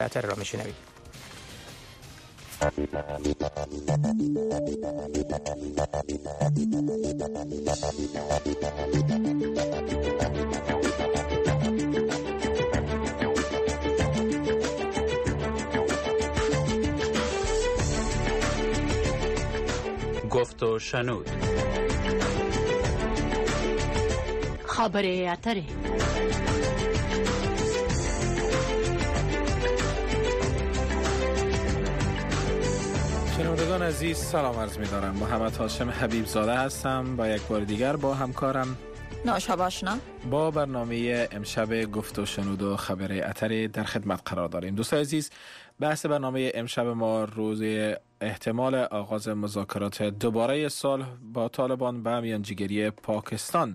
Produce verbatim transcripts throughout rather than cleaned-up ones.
اتر را میشنوید. گفت و شنود. خبر اتره. شنوندگان عزیز سلام عرض می دارم. محمد هاشم حبیب زاده هستم با یک بار دیگر با همکارم ناشاب آشنا با برنامه امشب گفت و شنود و خبر اتر در خدمت قرار داریم. دوستان عزیز، بحث برنامه امشب ما روز احتمال آغاز مذاکرات دوباره صلح با طالبان به میانجیگری پاکستان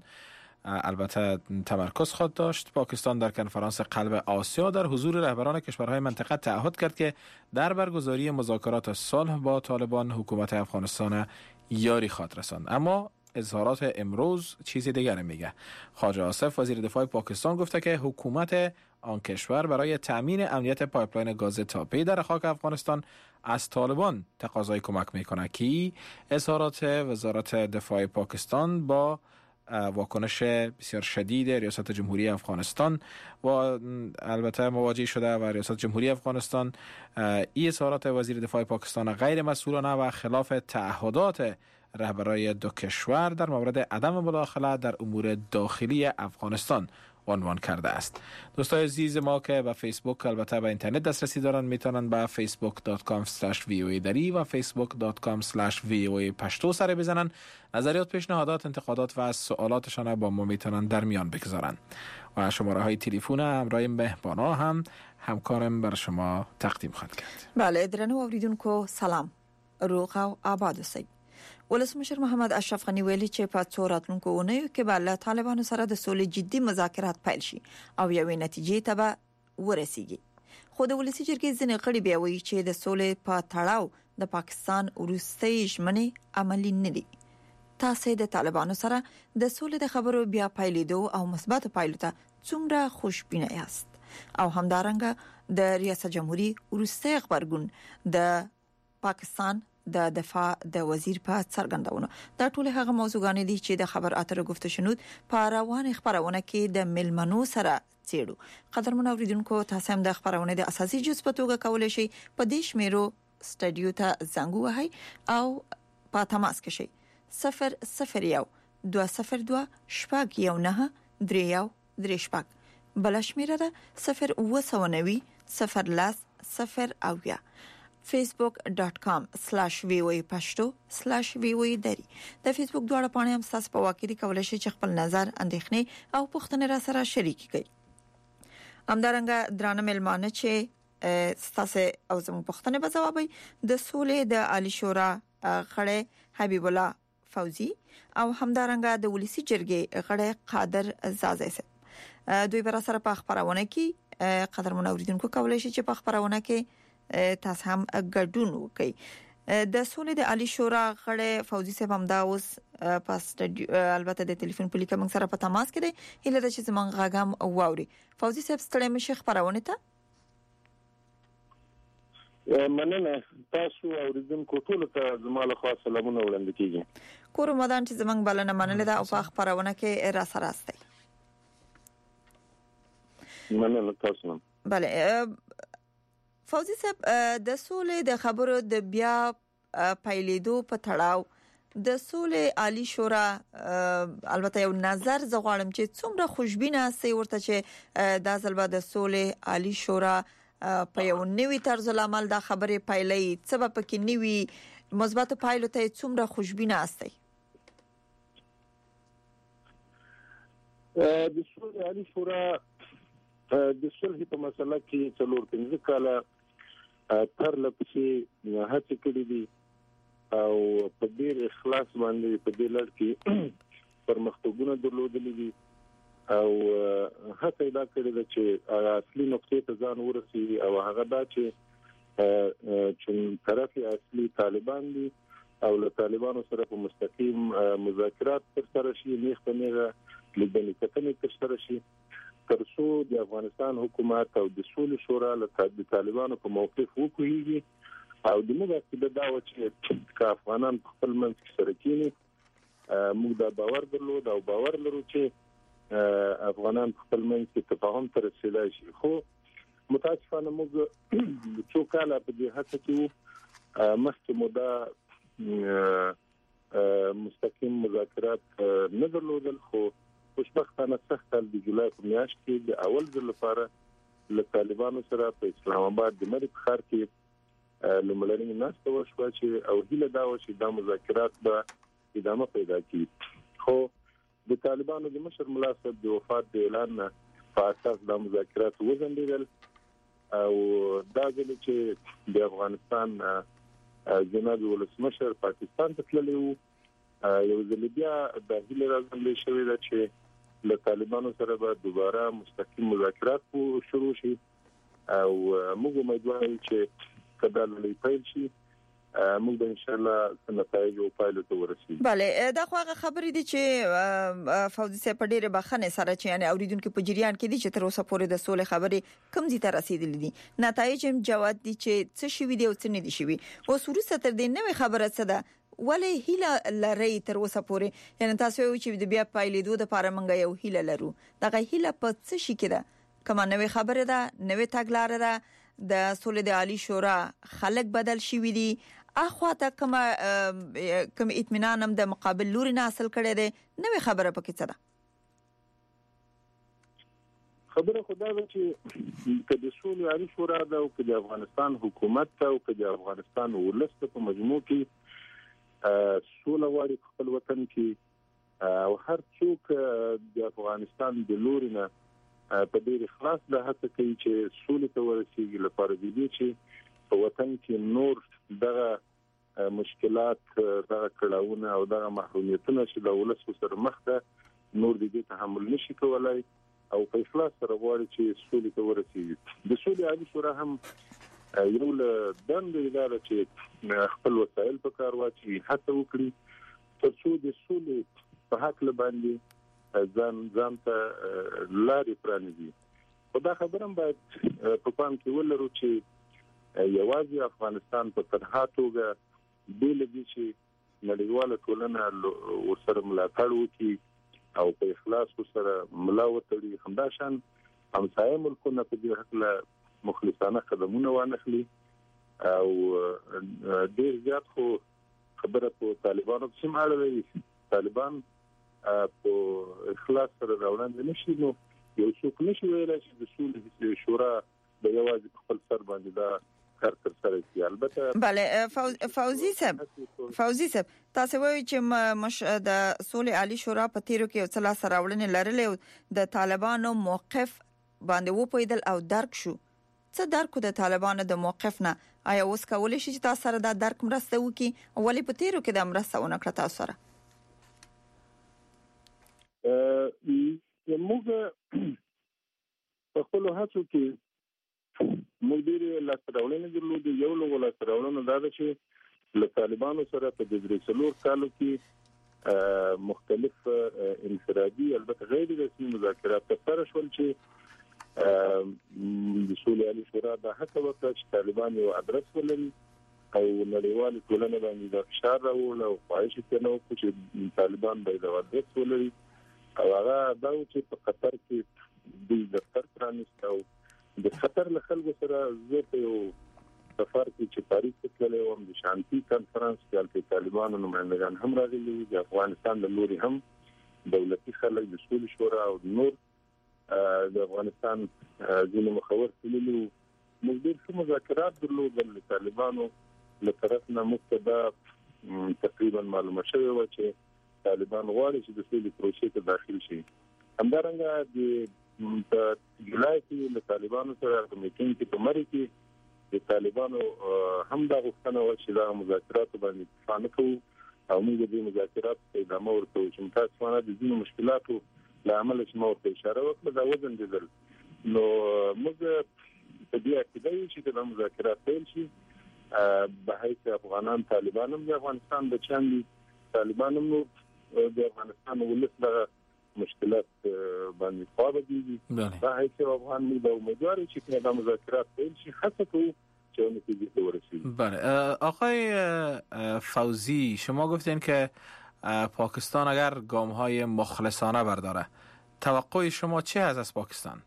البته تمرکز خواهد داشت. پاکستان در کنفرانس قلب آسیا در حضور رهبران کشورهای منطقه تعهد کرد که در برگزاری مذاکرات صلح با طالبان حکومت افغانستان یاری خواهد رساند. اما اظهارات امروز چیز دیگر میگه. خواجه آصف وزیر دفاع پاکستان گفته که حکومت آن کشور برای تامین امنیت پایپلاین گاز تاپی در خاک افغانستان از طالبان تقاضای کمک میکنه که اظهارات وزارت دفاع پاکستان با واکنش بسیار شدید ریاست جمهوری افغانستان و البته مواجه شده و ریاست جمهوری افغانستان این اظهارات وزیر دفاع پاکستان غیر مسئولانه و خلاف تعهدات رهبرای دو کشور در مورد عدم مداخله در امور داخلی افغانستان عنوان کرده است. دوستای عزیز ما که به فیسبوک البته به اینترنت دسترسی دارن میتونن به فیسبوک دات کام اسلش وی او ای دری و فیسبوک دات کام اسلش وی او ای پشتو سر بزنن. نظریات، پیشنهادات، انتقادات و سوالاتشان با ما میتونن در میان بگذارن و شماره های تلفن همراه مهمانا هم همکارم بر شما تقدیم خواهد کرد. بله درنو اوریدونکو سلام، روغ او آباد اوسئ. ولسمشر محمد اشرف غنی ویلي چې په څو راتلونکو اونیو کې به له طالبانو سره د سولې جدي مذاکرات پیل شي او یوې نتیجې ته به ورسیږي. خو د ولسي جرګې ځینې غړي بیا وایي چې د سولې په تړاو د پاکستان وروستۍ ژمنې عملي نه دي. تاسو د طالبانو سره د سولې د خبرو بیا پیلېدو او مثبت پایلو ته څومره خوشبینه یاست؟ او همدارنګه د ریاست جمهوریت وروستۍ خبرګون د پاکستان د دفاع د وزیر په څرګندونه دا ټول هغه موضوعګانې دي چې د خبر اتر گفت شنود په روان خبرونه کې د ملمنو سره څېړو. قدرمن اوریدونکو، تاسو هم د خبرونه د اساسي جز په توګه کولای شئ په دې شمیرو سټډیو ته زنګ ووهئ او په تماس کې شئ صفر صفر یو دوه صفر دوه شپږ یو نه درې یو درې شپږ. بل شمیره ده صفر اوه سوه نوي صفر لاس صفر اویا. facebook dot com slash voa pashto slash voa dari. د فیسبوک دواړه پاڼې هم تاسو په واقع دي کولای شئ چې خپل نظر، اندېښنې او پوښتنې را سره شریک کړئ. همدارنګه درانه ملمانه چې تاسو او زموږ پوښتنې به ځوابوي د سولې د عالی شورا غړی حبیب الله فوزي او همدارنګه د ولسی جرګې غړی قادر زازی صاحب. دوی بر سره په خبرونه کې قدرمن اوریدونکو کولای شي چې په خبرونه کې تاسو هم ګډون وکړئ. د سولې د عالی شورا غړی فوزي صاحب هم دا اوس په سټډیو البته د ټلیفون په لیکه موږ سره په تماس کې دی. هیله ده چې زمونږ غاګم واوري. فوزي صاحب ستړي مشه خبرونه ته مننه. تاسو اوریدونکو ټول ته زموږ خاص سلامونه وړاندې کیږي. کور مدان چې زمونږ بلنه منل ده او په خبرونه کې را سره استي. مننه تاسو. بله فوزي صاحب، د سولې د خبرو د بیا پیلېدو په تړاو د سولې عالی شورا البته یو نظر زغواړم چې څومره خوشبینه سي ورته چې د ځلبا د سولې عالی شورا په یو نوي طرز العمل د خبرې پیلې سبب کې نوي مثبت پایلو ته څومره خوشبینه استي؟ د سولې عالی شورا د صلح په مسله کې څلور پنځه کاله تر لپسې هڅه کړې دي او په ډېر اخلاص باندې په دې لړ کې پرمختګونه درلودلي دي او هڅه دا کړې ده چې اصلي نقطې ته ځان ورسوي او هغه دا چې چې طرف اصلي طالبان دي او له طالبانو سره په مستقیم مذاکرات ترسره شي، نیغ په نیغه لیدنې کتنې ترسره شي ترڅو د افغانستان حکومت او د سولې شورا له طالبانو په موقف وکړي او د موږ عقیده دا و چې که افغانان په خپل منځ کې سره کېني موږ دا باور درلود او باور لرو چې افغانان په خپل منځ کې تفاهم ته رسیدای شي. خو متاسفانه موږ څو کاله په دې هڅه کې وو، مخکې مو دا مستقیم مذاکرات نه درلودل، خو خوشبختانه سخت کال د جولای په میاشت کې د اول ځل لپاره له طالبانو سره په اسلام آباد د ملک ښار کې لومړنۍ ناسته وشوه چې او هیله دا و چې دا مذاکرات به ادامه پیدا کړي. خو د طالبانو د مشر ملا صاحب د وفات د اعلان نه په اساس دا مذاکرات وځنډېدل او دا ځل چې د افغانستان جناب ولسمشر پاکستان ته تللی وو، یو ځل بیا د هیله راځندې شوې ده چې له طالبانو سره به دوباره مستقیم مذاکرات شروع شي او موږ امیدوار یو چې کله لې پیل شي موږ به ان شاء الله نتایج او پایلو ته ورسېږو. بله، دا خو هغه خبرې دي چې فوزي صاحب په ډېره بخښنې سره چې یعنی اوریدونکو په جریان کې دي چې تر اوسه پورې د سولې خبرې کوم ځای ته رسیدلې دي، نتایج هم جواد دي چې څه شوي دي او څه نه دي شوي. اوس وروسته تر دې نوې خبره څه ده، ولې هیله لري تر اوسه پورې، یعنی تاسو یو چې د بیا پایلیدو د لپاره مونږ یو هیله لرو، دغه هیله په څه شي کې ده؟ کومه نوې خبره ده، نوې تګلارې ده، د سولې د عالی شورا خلک بدل شوي دي، اخواته کوم کوم اطمینان هم د مقابل لوري نه حاصل کړي دي، نوې خبره پکې څه ده؟ خبره خدا ده چې کله سولې عالی شورا ده او کله افغانستان حکومت ته او کله افغانستان ولست په مجموع کې سوله غواړي په خپل وطن کې او هر څوک د افغانستان د لوري نه په ډېر اخلاص د هڅه کوي چې سولې ته ورسیږي، لپاره دې چې په وطن کې نور دغه مشکلات، دغه کړهونه او دغه محرومیتونه چې د ولس سره مخ ده نور دې تحمل نشي کولای او په اخلاص سره غواړي چې سولې ته ورسیږي. د سولې عالی شورا هم یو له دندې اداره چې خپل وسایل په کار واچي، هڅه وکړي ترڅو د سولې په حق باندې ځان ځان ته لارې پرانیزي. خو دا خبره هم باید په پام کې ولرو چې یوازې افغانستان په تنها توګه بې له دې چې نړیواله ټولنه ورسره ملاتړ وکړي او په اخلاص ورسره ملا وتړي، همداشان همسایه ملکونه په دې هکله مخلصانه قدمونه وانخلي او ډېر زیات خو خبره په طالبانو پسې ماړه وي. طالبان په اخلاص سره راوړاندې نشي، نو یو څوک نشي ویلای چې د سولې شورا د یوازې په خپل سر باندې دا کار تر سره کوي. البته بله فوزي صاحب فوزي صاحب تاسو وایئ چې مش د سولې عالی شورا په تیرو کې یو څه لاسته راوړنې لرلې، د طالبانو موقف باندې وپوهیدل او درک شو. څه درک د طالبانو د موقف نه؟ آیا اوس کولی شي چې تاسو سره دا درک مرسته وکړي؟ ولې په تیرو کې د مرسته ونه کړه تاسو سره؟ موږ په خپل هڅو کې موږ ډېر لاسته راوړنې درلودې. یو له لاسته راوړنو دا ده چې له طالبانو سره په درې څلور کالو کې مختلف انفرادي البته غیر رسمي مذاکرات ترسره شول چې د سولې عالی شورا د هڅه وکړه چې طالبان یو ادرس ولري او نړیوال ټولنه باندې د فشار راوړل او خواهش یې نه وکړ چې طالبان باید د ادرس ولري او هغه دا چې په قطر کې د دفتر پرانیست او د قطر له خلکو سره زه په یو سفر کې چې پاریس ته تللی وم د شانتي کانفرنس کې هلته طالبانو نمایندګان هم راغلي وو، د افغانستان له لوري هم دولتي خلک د سولې شورا او نور د افغانستان ځینې مخور تللي وو. موږ ډېر ښه مذاکرات درلودل د طالبانو له طرف نه. موږ ته تقریبا معلومه شوې وه چې طالبان غواړي چې د سولې پروسې ته داخل شي. همدارنګه د جولای کې له طالبانو سره په میټینګ کې په مری کې د طالبانو هم دا غوښتنه و چې دا مذاکرات باندې اتفاق وکړو او موږ د مذاکرات په ادامه ورکوو چې متاسفانه د ځینو مشکلاتو له امله چې ما ورته اشاره وکړه دا وځنډېدل. نو موږ په دې عقیده یو چې د مذاکرات پیل شي به حیث افغانان طالبان هم د افغانستان بچیان دي، طالبان هم د افغانستان ولس دغه مشکلات باندې خوابه دي دا هیڅ افغان می به امیدواری چې دا مذاکرات پیل شي حتی که چه نتیجه ته ورسیږي. بله آقای فوزی شما گفتین که پاکستان اگر گام‌های مخلصانه برداره توقع شما چه هست از پاکستان؟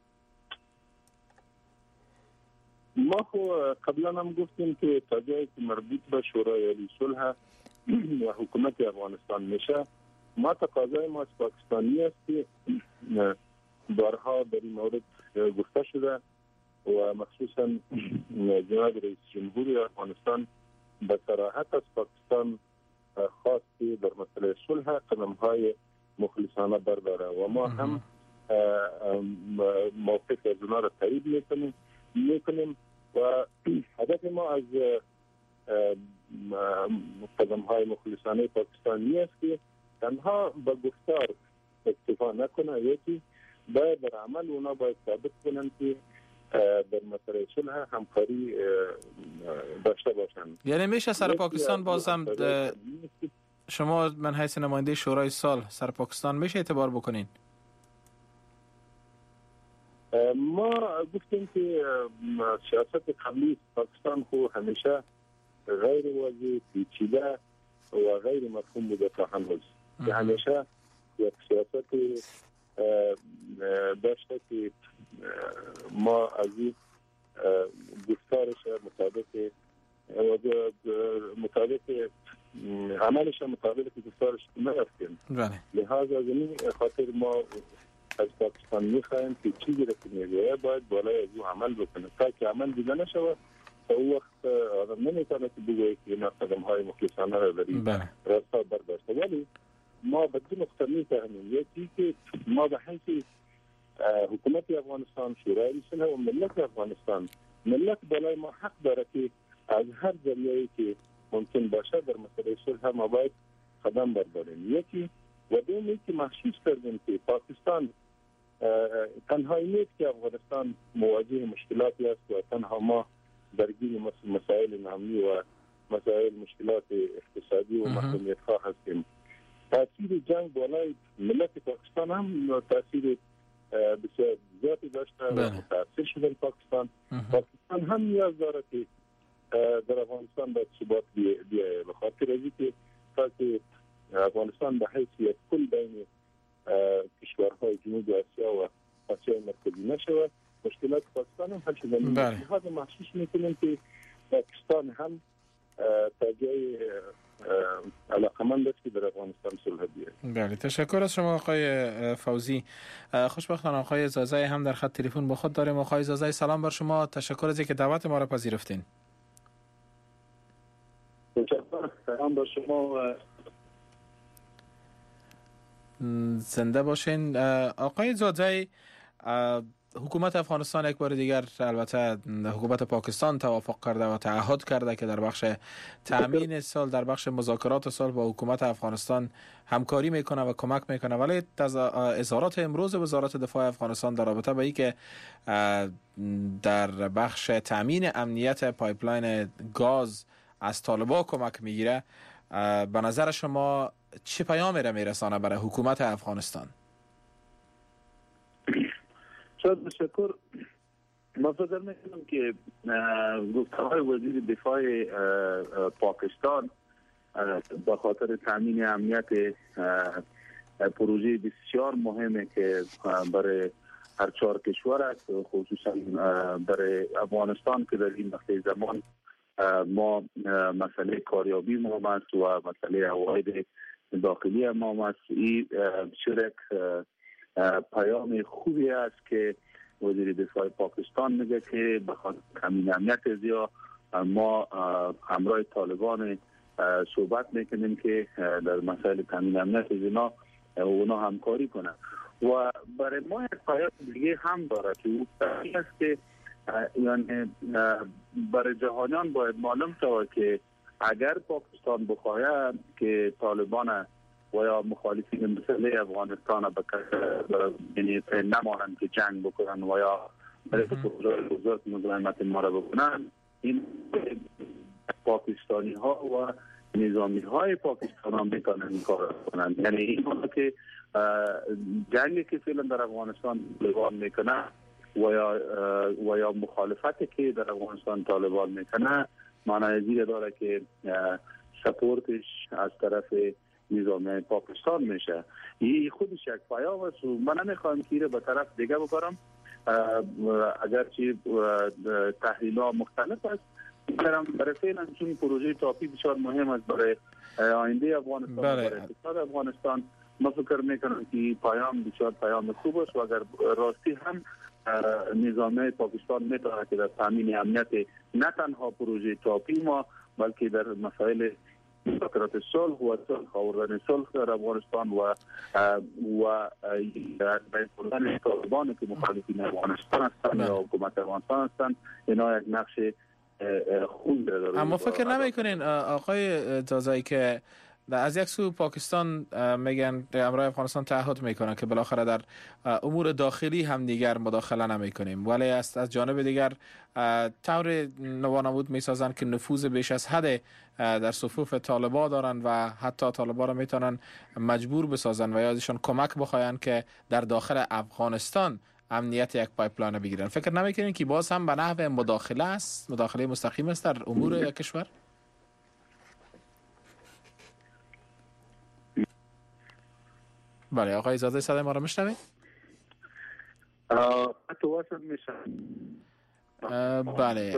ما خو قبلا هم گفتیم که تا جایی که مربوط به شورای عالی صلح و حکومت افغانستان میشه ما تقاضای ما از پاکستانی است که بارها در این مورد گفته شده و مخصوصا جناب رئیس جمهوری افغانستان به صراحت از پاکستان خواستی در مسئله صلح قدم‌های مخلصانه برداره و ما هم موقف از اونا را تایید میکنیم میکنیم و هدف ما از قدم‌های مخلصانه پاکستانی است که تنها به گفتار اکتفا نکنه یکی باید در عمل اونا باید ثابت کنن که در مسئله صلح همکاری داشته باشند. یعنی میشه سر پاکستان بازم شما من حیث نماینده شورای سال سر پاکستان میشه اعتبار بکنین؟ ما گفتیم که سیاست قبلی پاکستان خو همیشه غیر واضح پیچیده و غیر مفهوم بوده تا هنوز که همیشه یک سیاست داشته که ما از این گفتارش مطابق مطابق عملش مطابق گفتارش نرفتیم. لحاظ از این خاطر ما از پاکستان میخوایم که چیزی را که میگه باید بالای از او عمل بکنه تا که عمل دیده نشود تا او وقت آدم نمیتونه که بگوید که اینا قدم های مخلصانه را داریم راستا برداشته. ولی ما به دو نقطه میفهمیم یکی که ما به حیث حکومت افغانستان شورای صلح و ملت افغانستان ملت بالای ما حق داره که از هر ذریعه‌ای که ممکن باشه در مسئله صلح ما باید قدم برداریم. یکی و دومی که محسوس کردیم که پاکستان تنها نیست که افغانستان مواجه مشکلاتی است و تنها ما درگیر مسائل امنی و مسائل مشکلات اقتصادی و محرومیت خواه هستیم. تاثیر جنگ بالای ملت پاکستان هم تاثیر بسیار زیادی داشته و متاثر شده پاکستان. پاکستان هم نیاز داره که در افغانستان باید ثبات بیایه به خاطر از اینکه تا که افغانستان به حیث یک کل بین کشورهای جنوب آسیا و آسیای مرکزی نشود مشکلات پاکستان هم حل شده. لحاظا محسوس میکنیم که پاکستان هم تا جای علاقمند است که در افغانستان صلح بیاید. بله تشکر از شما آقای فوزی. خوشبختانه آقای زازای هم در خط تلفن با خود داریم. آقای زازای سلام بر شما، تشکر از اینکه دعوت ما را پذیرفتین. تشکر، سلام بر شما. زنده باشین. آقای زازای حکومت افغانستان یک بار دیگر البته حکومت پاکستان توافق کرده و تعهد کرده که در بخش تأمین سال در بخش مذاکرات سال با حکومت افغانستان همکاری میکنه و کمک میکنه، ولی از اظهارات امروز وزارت دفاع افغانستان در رابطه با اینکه در بخش تأمین امنیت پایپلاین گاز از طالبان کمک میگیره، به نظر شما چه پیامی را میرسانه برای حکومت افغانستان؟ شاید تشکر. ما فکر میکنم که گفته‌های وزیر دفاع پاکستان به خاطر تامین امنیت پروژه بسیار مهمه که برای هر چهار کشور است، خصوصا برای افغانستان که در این مقطع زمان ما مسئله کاریابی ما است و مسئله عواید داخلی ما است. این شرک پیام خوبی است که وزیر دفاع پاکستان میگه که به خاطر تامین امنیت زیا ما همراه طالبان صحبت میکنیم که در مسائل تامین امنیت زینا اونا همکاری کنند. و برای ما یک پیام دیگه هم داره که او است که یعنی برای جهانیان باید معلوم شود که اگر پاکستان بخواهد که طالبان و یا مخالفین مسئله افغانستان یعنی نمانند که جنگ بکنن و یا برای وزارت مزاحمت ما را بکنن، این پاکستانی ها و نظامی های پاکستان هم میتونن این کار کنند. یعنی این که جنگی که فعلا در افغانستان طالبان میکنه و یا و یا مخالفتی که در افغانستان طالبان میکنه معنی زیر داره که سپورتش از طرف نظامی پاکستان میشه. این خودش یک پیام است و من نمیخوام که به طرف دیگه ببرم، اگرچه تحلیل ها مختلف است. برای فعلا چون پروژه تاپی بسیار مهم است برای آینده افغانستان، برای اقتصاد افغانستان، ما فکر میکنم که پیام بسیار پیام خوب است و اگر راستی هم نظام پاکستان میتونه که در تامین امنیت نه تنها پروژه تاپی ما بلکه در مسائل مذاکرات صلح و صلح آوردن صلح در افغانستان و و بین بردن طالبان که مخالفین افغانستان هستند یا حکومت افغانستان هستند اینا یک نقش خون داره. اما فکر نمیکنین آقای تازایی که از یک سو پاکستان میگن امرای افغانستان تعهد میکنه که بالاخره در امور داخلی هم دیگر مداخله نمیکنیم، ولی از از جانب دیگر طور نوانمود میسازن که نفوذ بیش از حد در صفوف طالبا دارن و حتی طالبا را میتونن مجبور بسازن و یا ازشان کمک بخواین که در داخل افغانستان امنیت یک پایپلاین بگیرن. فکر نمیکنین که باز هم به نحو مداخله است، مداخله مستقیم است در امور یک کشور؟ بله آقای زاده صدای ما رو میشنوید؟ متواصل میشن. بله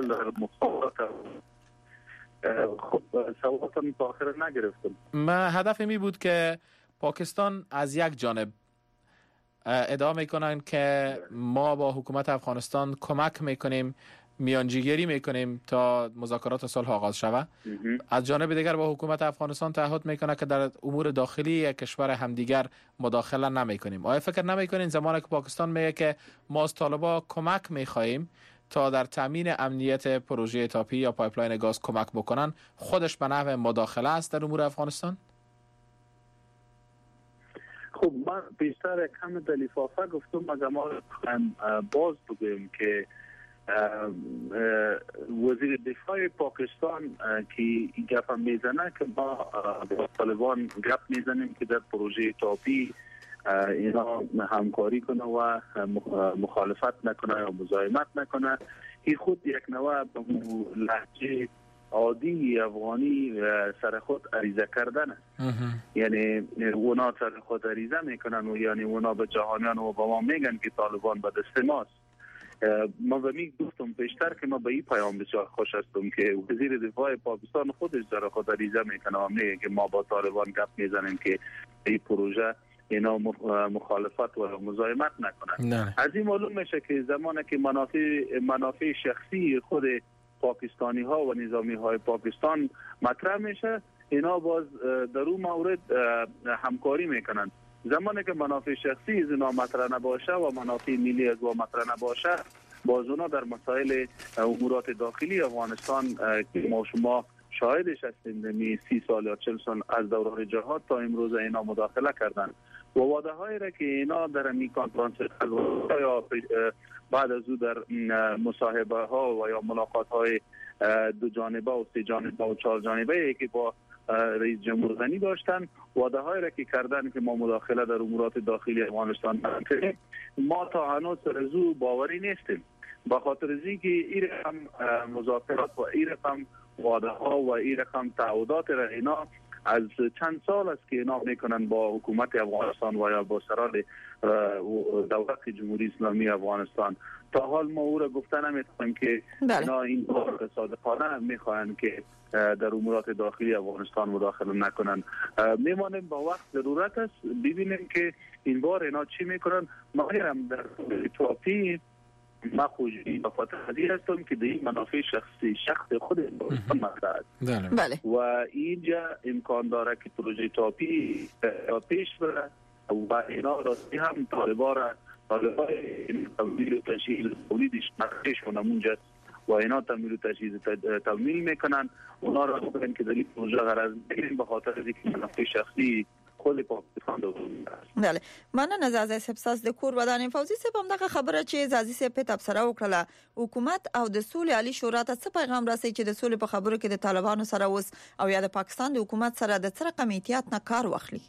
خب سوالاتم تا آخر نگرفتم. من هدف می بود که پاکستان از یک جانب ادعا میکنن که ما با حکومت افغانستان کمک میکنیم، میانجیگری میکنیم تا مذاکرات صلح آغاز شود، از جانب دیگر با حکومت افغانستان تعهد میکنه که در امور داخلی یک کشور همدیگر مداخله نمیکنیم. آیا فکر نمیکنین زمانی که پاکستان میگه که ما از طالبا کمک میخواهیم تا در تامین امنیت پروژه تاپی یا پایپلاین گاز کمک بکنن، خودش به نحو مداخله است در امور افغانستان؟ خب من بیشتر کم دلیفافه گفتم، مگر ما باز بگیم که وزیر دفاع پاکستان که این گپ میزنه که ما با طالبان گپ میزنیم که در پروژه تاپی اینا همکاری کنه و مخالفت نکنه یا مزاحمت نکنه، این خود یک نوع لهجه عادی افغانی سر خود عریضه کردن است. یعنی اونا سر خود عریضه میکنن و یعنی اونا به جهانیان و با ما میگن که طالبان به دست ماست. ما به می گفتم پیشتر که ما به این پیام بسیار خوش هستم که وزیر دفاع پاکستان خودش در خود عریضه میکنه و میگه که ما با طالبان گپ میزنیم که این پروژه اینا مخالفت و مزاحمت نکنن. از این معلوم میشه که زمانی که منافع منافع شخصی خود پاکستانی ها و نظامی های پاکستان مطرح میشه، اینا باز در اون مورد همکاری میکنن. زمانی که منافع شخصی از اینا مطرح نباشه و منافع ملی از او مطرح نباشه، باز اونا در مسائل امورات داخلی افغانستان که ما شما شاهدش هستیم دمی سی سال یا چل سال از دوران جهاد تا امروز اینا مداخله کردن و وعده هایی را که اینا در می کنفرانس یا بعد از او در مصاحبه ها و یا ملاقات های دو جانبه و سه جانبه و چهار جانبه که با رئیس جمهور غنی داشتن، وعده هایی را که کردن که ما مداخله در امورات داخلی افغانستان نکنیم، ما تا هنوز سر از او باوری نیستیم. با خاطر از اینکه این رقم مذاکرات و این رقم وعده ها و این رقم تعهدات را اینا از چند سال است که اینا میکنن با حکومت افغانستان و یا با سران دولت جمهوری اسلامی افغانستان. تا حال ما او را گفته نمیتونیم که اینا این بار صادقانه میخواهند که در امورات داخلی افغانستان مداخله نکنن. میمانیم با وقت ضرورت است ببینیم که این بار اینا چی میکنن. ما هم در توپی ما خوشی با فتحی هستم که در این منافع شخصی شخص خود مطرح است بله. و اینجا امکان داره که پروژه تاپی پیش بره و اینا راستی هم طالبا را طالبا تمویل و تجهیز تولیدش نقشش و نمونجا و اینا تمویل و تجهیز تمویل میکنن. اونا را بگن که در این پروژه غرض بگیریم به خاطر از اینکه منافع شخصی خپل پاکستان د بله مننه زازي صاحب تاسو د کور ودانې فوزي صاحب هم دغه خبره چې زازي صاحب په تبصره وکړه حکومت او د سولې عالی شورا ته څه پیغام راسي چې د سولې په خبرو کې د طالبانو سره وس او یا د پاکستان د حکومت سره د څه رقم احتیاط نه کار واخلي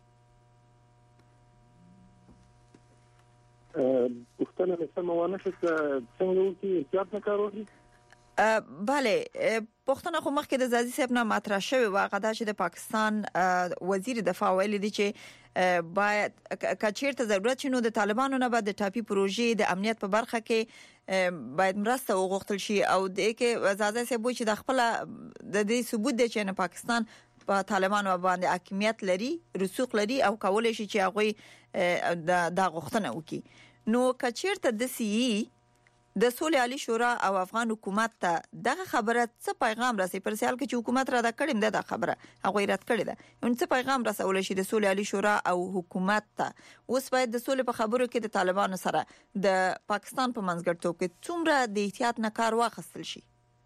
پښتنه مې سمونه شته څنګه وکي احتیاط نه کار واخلي بله پښتنه خو مخکې د زازي صاحب نه مطرح شوی واغدا چې د پاکستان وزیر دفاع ویلي دی چې باید کچیرته ضرورت شنو د طالبانو نه بعد د ټاپي پروژې د امنیت په برخه کې باید مرسته وغوښتل شي او د کې زازي صاحب چې د خپل د دې ثبوت دی چې نه پاکستان په طالبانو باندې حاکمیت لري رسوخ لري او کولای شي چې هغه د غوښتنه وکړي نو کچیرته د سی د سولې عالی شورا او افغان حکومت ته دغه خبره څه پیغام راسي پر سیال کې چې حکومت را د کړم د خبره هغه رد کړی ده نو څه پیغام رسول شي د سولې عالی شورا او حکومت ته اوس باید د سولې په خبرو کې د طالبانو سره د پاکستان په منځګړتوب کې څومره د احتیاط نه کار واخیستل شي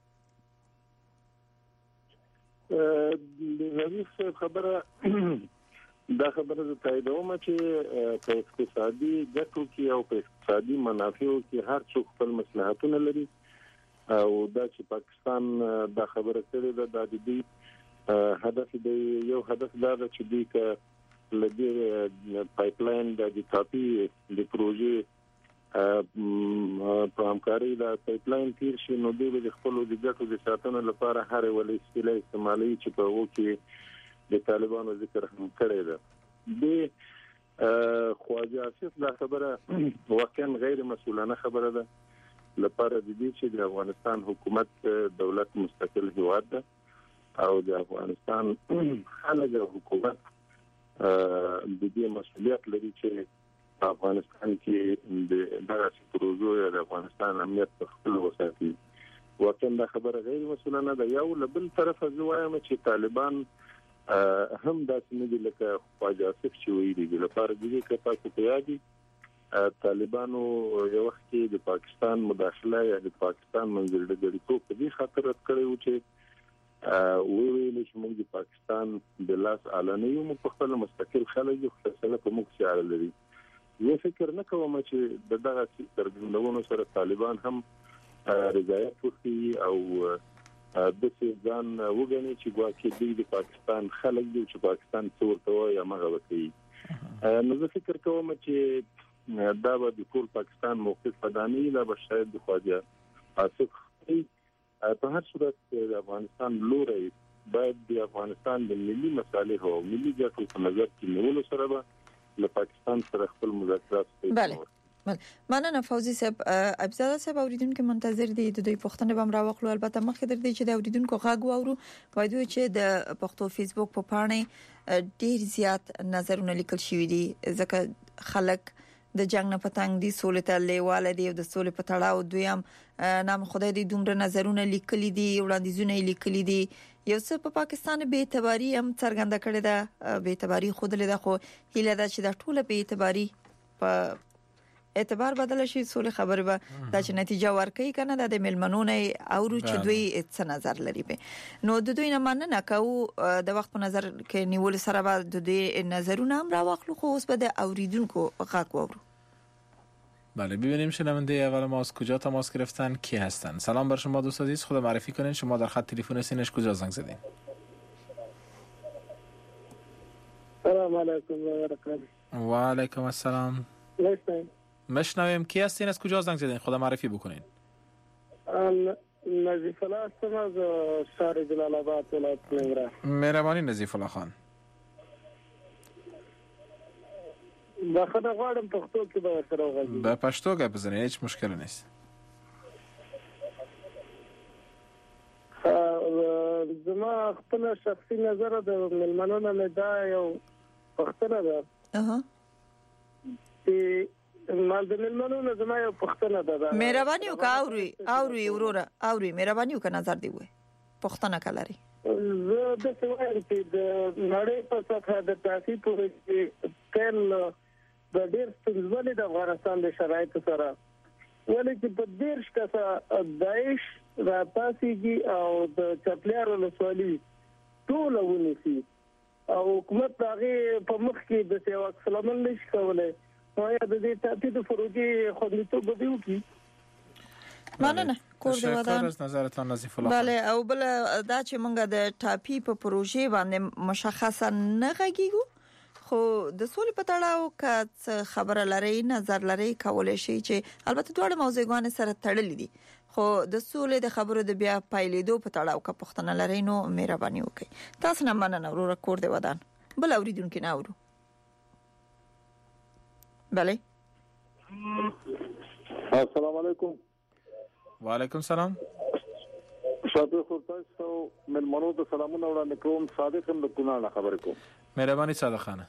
د نوې خبره دا خبره د تاییدوم چې په اقتصادي ګټو کې او په اقتصادي منافعو کې هر څوک خپل مصلحتونه لري او دا چې پاکستان دا خبره کړې ده د دې هدف دی یو هدف دا ده چې دوی ک لدې پایپ لاین د ټاپي د پروژې په همکاري د پایپ لاین تیر شي نو دوی د خپل د ګټو د ساتنې لپاره هر ولې استفاده استعمالي چې په وو کې د طالبانو ذکر هم کړی ده د خواجه آصف دا خبره واقعا غیر مسؤلانه خبره ده لپاره د دې چې د افغانستان حکومت دولت مستقل هیواد ده او د افغانستان خلک حکومت د دې مسؤلیت لري چې په افغانستان کې د دغه پروژو یا د افغانستان امنیت په خپل وساتي واقعا دا خبره غیر مسؤلانه ده یو بل طرف زوایم چې طالبان هم د سیمې لکه خواجه آصف چې ویلي د لپاره د دې کې تاسو په یادي طالبانو یو وخت کې د پاکستان مداخله یا د پاکستان منځګړیتوب په دې خاطر رد کړی و چې وی ویل چې موږ د پاکستان د لاس اعلاني یو په خپل مستقل خلک خو فیصله په موږ سره لري زه فکر نه کوم چې دغه څرګندونو سره طالبان هم رضایت ورکړي او د ځان وګڼي چې ګواکې دوی د پاکستان خلک دي چې پاکستان څورته یا مغه وکړي نو زه فکر کوم چې دا به د ټول پاکستان موقف پدانی لا به شاید د خواجه آصف په هر صورت د افغانستان لوري باید د افغانستان د ملي مصالح او ملي ګټو په نظر کې نیولو سره به له پاکستان سره خپل مذاکرات کوي مننه فوزي صاحب ابزاده صاحب اوریدونکو منتظر دي د دوی پښتنه بم راوخلو البته مخکې در دي چې د اوریدونکو غږ واورو وایو چې د پښتو فیسبوک په پاڼه ډیر زیات نظرونه لیکل شوي دي ځکه خلک د جنگ نه پتنګ دي سولې ته لیواله دي او د سولې په تړاو دویم نام خدای دې دومره نظرونه لیکلي دي وړاندیزونه لیکلي دي یو څه په پاکستان به اعتباري هم څرګنده کړې ده به اعتباري خود له خو هیله ده چې د ټوله به اعتباري په اعتبار بدل شي سولې خبره به د چې نتیجه ورکړي کنه د ملمنونه او چې دوی څه نظر لري به نو د دوی نه مننه کوو د وخت په نظر کې نیول سره به د دوی نظرونه هم راوخلو خو اوس به د اوریدونکو غږ واورو بله ببینیم شنونده اول ما از کجا تماس گرفتن کی هستن سلام بر شما دوست عزیز خود معرفی کنین شما در خط تلفن سینش کجا زنگ زدین سلام علیکم و برکاته و علیکم السلام لسن مشنویم کی هستین از کجا زنگ زدین خدا معرفی بکنین نظیف الله هستم از شهر جلال آباد ولایت ننګرهار مهربانی نظیف الله خان بخښنه غواړم پښتو کې به سره وغږیږم به پښتو کې بزنین هیڅ مشکل نیست زما خپل شخصي نظر د ملمنونو نه دا یو پښتنه ده اها چې مال د ملمنونو زما یو پښتنه ده مهرباني وکاوري اوري ورورا اوري مهرباني وک نظر دی وي پښتنه کلري زه د څه چې د نړۍ په سطح د تاسیس پورې تل د ډېر ستونزمن د افغانستان د شرایطو سره ولې چې په دیرش کسه داعش را پاسيږي او د چپلیارو لسوالي ټول ونیسي او حکومت هغه په مخ کې د سیوا سلامل نشي کولای نو یا د دې ټاپي د پروژې خوندیتوب به وکړي. مننه کور دی ودان از نظرتان نظیف الله. بله او بل دا چې موږ د ټاپي په پروژې باندې مشخصا نه غږیږو خو د سولې په تړاو که خبره لري نظر لري کولای شي چې البته دواړه موضوعګان سره تړلې دي خو د سولې د خبرو د بیا پایلیدو په تړاو که پښتنه لري نو مهرباني وکړئ. تاسو نه مننه ورور کور دی ودان. بل اوریدونکو نه اورو. بله السلام علیکم. وعلیکم سلام. شابه خورتاسو ملمنو د سلامونه وړاندې کوم. صادق هم د کونړ خبرې کوم. مهرباني صادق خانه.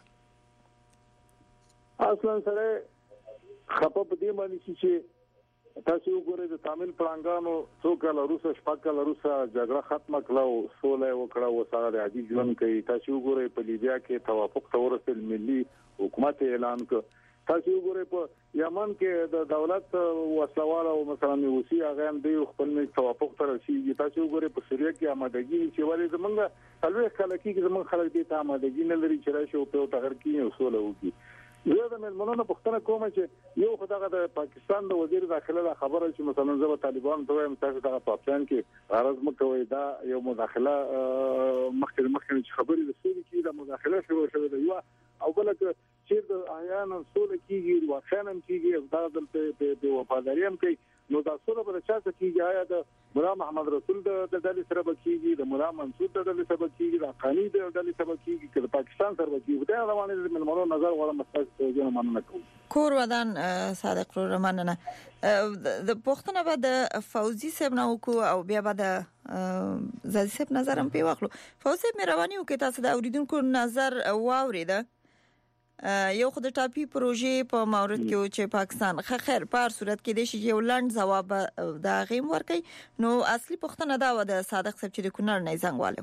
اصلا سره خپه په دې باندې چې تاسو وګورئ د تامل پړانګانو څو کال وروسته شپږ کال وروسته جګړه ختمه کړه، سوله وکړه او سره عادي ژوند کوي. تاسو وګورئ په لیبیا کې توافق ته ورسېد، ملي حکومت اعلان کړ. تاسو وګورئ په یمن کې د دولت وسوال او مثلا اوسي هغه هم د خپل توافق ته رسیدي. تاسو وګورئ په سوریه کې آمادګي چې ولې زمونږ څلوي خلک کې زمونږ خلک دې ته آمادګي نه لري چې راشي او په تغیر کې او سوله وکړي. زه د ملمنونو پښتنه کوم چې یو خدای د پاکستان د وزیر داخله د خبره چې مثلا زه طالبان ته وایم تاسو دغه په افغان کې غرض مکوئ دا یو مداخله مخکې مخکې چې خبرې د سولې کې د مداخله شروع شوه د یو او بل چې د احیانا سولې کېږي واخیانا کېږي دا د د وفاداري هم کوي نو دا سره به چا څه کېږي آیا د مولا محمد رسول د ډلې سره به کېږي د مولا منصور د ډلې سره به کېږي د قانی د ډلې سره به کېږي که د پاکستان سره به کېږي دا روانه د ملمنو نظر غواړم تاسو ته مننه کوم. کور ودان صادق رو مننه. د پښتنه به د فوزي صاحب نو کو او بیا به د زادي صاحب نظر هم پیوخلو. فوزي صاحب مهرباني وکړئ تاسو د اوریدونکو نظر واوریده. یو خود ټاپي پروژې په مورد کې چې پاکستان خیر په هر صورت کې د شي یو لاند جواب دا غیم ورکي نو اصلي پښتنه دا و د صادق صاحب چې د کونړ نه زنګ والو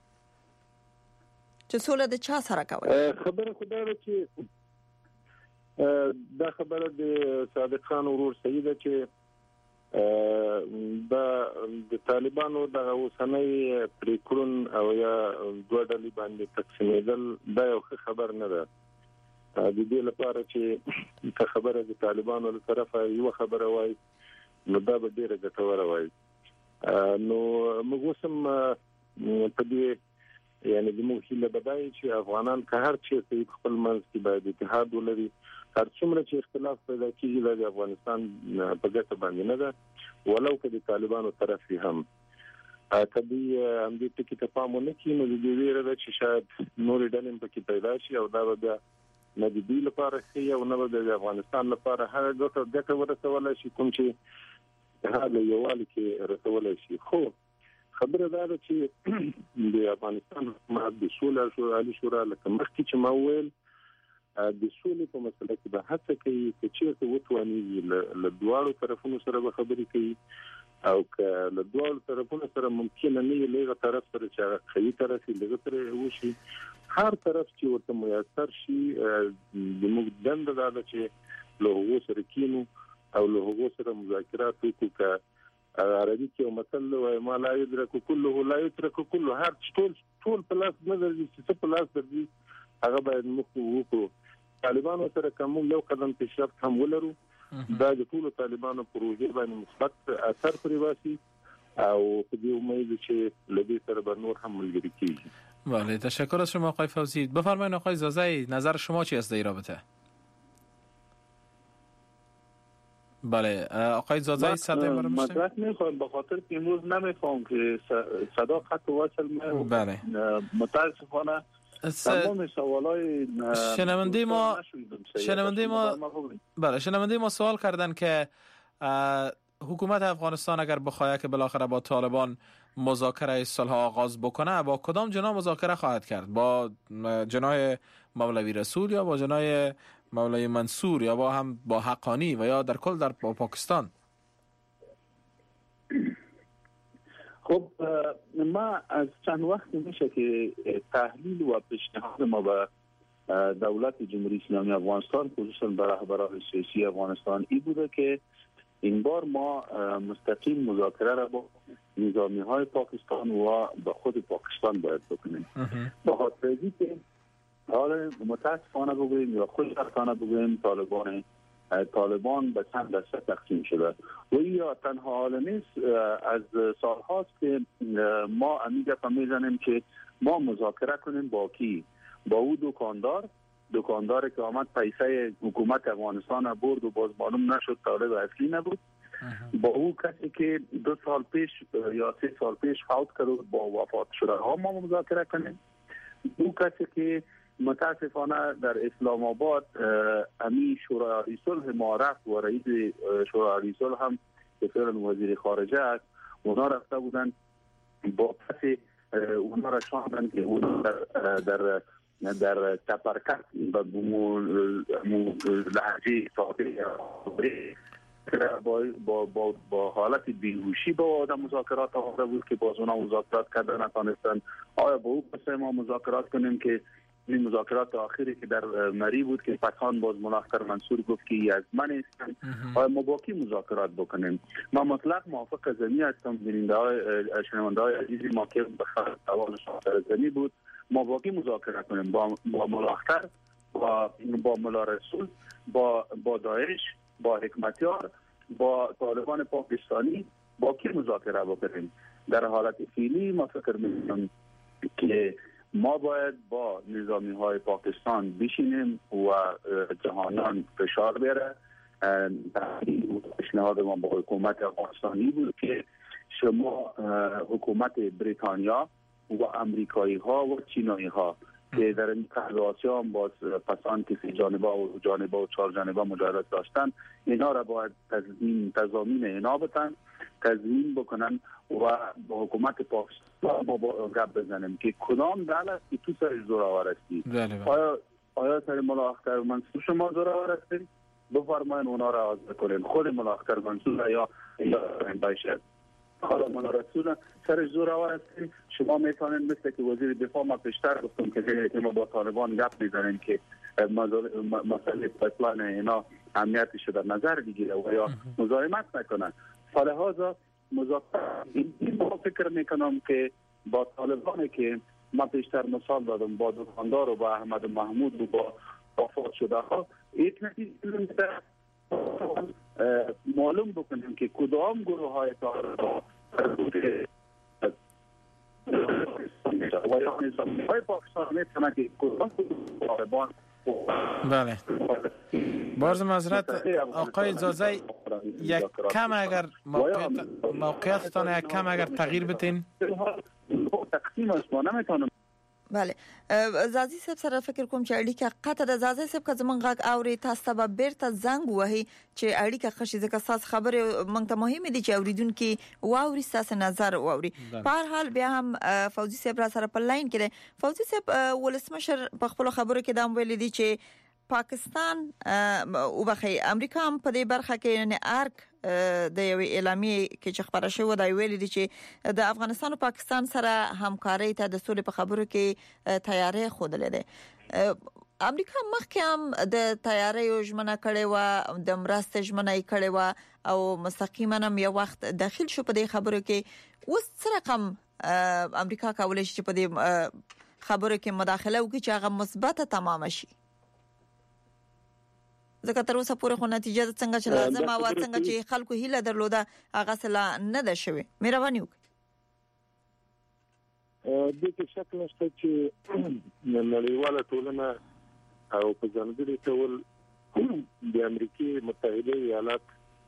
چې سوله د چا سره کوي خبره خدای چې دا خبره د صادق خان ورور سید چې دا د طالبانو د اوسنۍ پریکړون او یا دوه ډلې باندې تقسیمېدل دا یو خبر نه ده. د دې لپاره چې خبره د طالبانو له طرفه یو خبره وای نو دا به ډیره ګټوره وای. نو موږ سم په دې یعنی د موږ هیله بدای چې افغانان که هر څه خپل منځ کې باید اتحاد ولري. هر څومره چې اختلاف پیدا کیږي د افغانستان په ګټه باندې نه ده ولو که د طالبانو طرف هم کدی هم دې ټکی ته پام ونه کړي نو د دې ویره ده چې شاید نور ډلې په کې پیدا شي او دا به نه د دې لپاره ښه او نه د افغانستان لپاره هغه ګټه ګټه ورسول شي کوم چې هغه یووالي کې رسول شي. خو خبره دا ده چې د افغانستان حکومت د سولې او عالی شورا لکه مخکې چې ما ویل د سولې په مسله کې به هڅه کوي چې چیرته وتواني له دواړو طرفونو سره به خبرې کوي او که له دواړو طرفونو سره ممکن نه وي لږه طرف سره چې قوي طرف یې لږه سره وشي هر طرف چې ورته میسر شي د موږ دنده دا ده چې له هغو سره کینو او له هغو سره مذاکرات وکړو. که عربي کې یو مثل وایي ما لا یدرک کله لا یترک کله هر ټول ټول په لاس نه درځي چې په لاس درځي هغه باید موږ وکړو. طالبانو سره کوم یو قدم پیشرفت هم ولرو دا د ټول طالبانو پروژې باندې مثبت اثر پرې واسي او په دې امید چې لدی سره به نور هم ملګری کیږي. بله تشکر از شما آقای فوزی. بفرمایید آقای زازی نظر شما چی است در این رابطه؟ بله آقای زازی صدای ما رو میشنوید؟ مطرح میخوام به خاطر که امروز نمیخوام که صدا خط وصل ما بله متاسفانه تمام سوالای شنونده ما شنونده ما بله شنونده ما سوال کردن که حکومت افغانستان اگر بخواهد که بالاخره با طالبان مذاکره صلح آغاز بکنه با کدام جناح مذاکره خواهد کرد؟ با جناح مولوی رسول یا با جناح مولوی منصور یا با هم با حقانی و یا در کل در پاکستان؟ خب ما از چند وقت میشه که تحلیل و پیشنهاد ما به دولت جمهوری اسلامی افغانستان خصوصا به رهبران سیاسی افغانستان این بوده که این بار ما مستقیم مذاکره را با نظامی های پاکستان و با خود پاکستان باید بکنیم. با خاطر اینکه حالا متاسفانه بگوییم یا خوشبختانه بگوییم طالبان طالبان به چند دسته تقسیم شده و یا تنها حال نیست. از سال هاست که ما امیگه میزنیم که ما مذاکره کنیم با کی؟ با او دکاندار دکانداری که آمد پیسه حکومت افغانستان برد و باز معلوم نشد طالب اصلی نبود. با او کسی که دو سال پیش یا سه سال پیش فوت کرد با وفات شده ها ما مذاکره کنیم. او کسی که متاسفانه در اسلام آباد امی شورای صلح ما رفت و رئیس شورای صلح هم که فعلا وزیر خارجه است، اونا رفته بودن با کسی اونا را شاندن که اونا در در در تپرکت با لحجه صحابه با, با, با, با حالت بیهوشی با آدم مذاکرات آورده بود که باز اونا مذاکرات کردن نتانستن. آیا با او پسه ما مذاکرات کنیم که این مذاکرات آخری که در مری بود که پتان باز ملاختر منصور گفت که از من هستن، آیا ما با کی مذاکرات بکنیم؟ ما مطلق موافق زمین هستم. بیننده های شنونده های عزیزی ما که بخیر توان شاطر زمین بود، ما با کی مذاکره کنیم؟ با با ملاختر، با با ملا رسول، با با داعش، با حکمتیار، با طالبان پاکستانی، با کی مذاکره بکنیم؟ در حالت فعلی ما فکر می‌کنم که ما باید با نظامی های پاکستان بشینیم و جهانیان فشار بیاره. پیشنهاد ما با حکومت افغانستانی بود که شما حکومت بریتانیا و امریکایی ها و چینایی ها که در این قاره آسیا هم باز پسان که سه جانبه و جانبه و چهار جانبه مجاورت داشتن، اینا را باید تضمین تضامین اینا بتن تضمین بکنن و با حکومت پاکستان با گپ بزنیم که کدام دولت که تو سر زوراور هستی. آیا آیا سر ملا اختر منصور شما زوراور هستی؟ بفرمایین اونا را آزاد کنین. خود ملا اختر منصور یا یا باشه حالا ملا رسول سر زوراور هستی، شما میتونین مثل که وزیر دفاع ما پیشتر گفتم که ما با طالبان گپ میزنیم که مسئله پایپلاین اینا امنیتش در نظر بگیره و یا مزاحمت نکنن. فلهذا مذاکره این ما فکر میکنم که با طالبانی که ما پیشتر مثال دادم با دکاندار و با احمد محمود و با وفات شده ها یک نتیجه معلوم بکنیم که کدام گروه های طالبان و یا نظامی های پاکستان میتونن که کدام طالبان. بله بارز معذرت آقای زازی، یک کم اگر موقعیت موقعیتتان یک کم اگر تغییر بتین. تقسیم است ما نمیتونم. بله زازی صاحب سره فکر کوم چې اړیکه قطع د زازی صاحب که زمونږ غږ اوري تاسو به بیرته زنګ وهي چې اړیکه خشي ځکه تاسو خبره مونږ ته مهمه دي چې اوریدونکو واوري تاسو نظر واوري. په هر حال بیا هم فوزي صاحب را سره په لاین کې فوزي صاحب ولسمشر په خپل خبرو کې دا ویل دي چې پاکستان او بخي امریکا هم په دې برخه کې نه ارک د یو اعلامیه کې چې خبره شوې دا ویل دي چې د افغانستان او پاکستان سره همکاري ته د سولې په خبرو کې تیاری خوده ده. امریکا مخکې هم د تیاری ژمنه کړې و، د مرسته ژمنه کړې و او مستقیما هم یو وخت داخل شو په دې خبرو کې. اوس څه رقم امریکا کولای شي چې په دې خبرو کې مداخله وکړي چې هغه مثبت تمام شي؟ ځکه تر اوسه پورې خو نتیجه څنګه چې لازم او څنګه چې خلکو هیله درلوده هغه سلا نه ده شوی. مهرباني وکړئ. د دې شک نشته چې نړیواله ټولنه او په ځانګړي ډول د امریکای متحده ایالات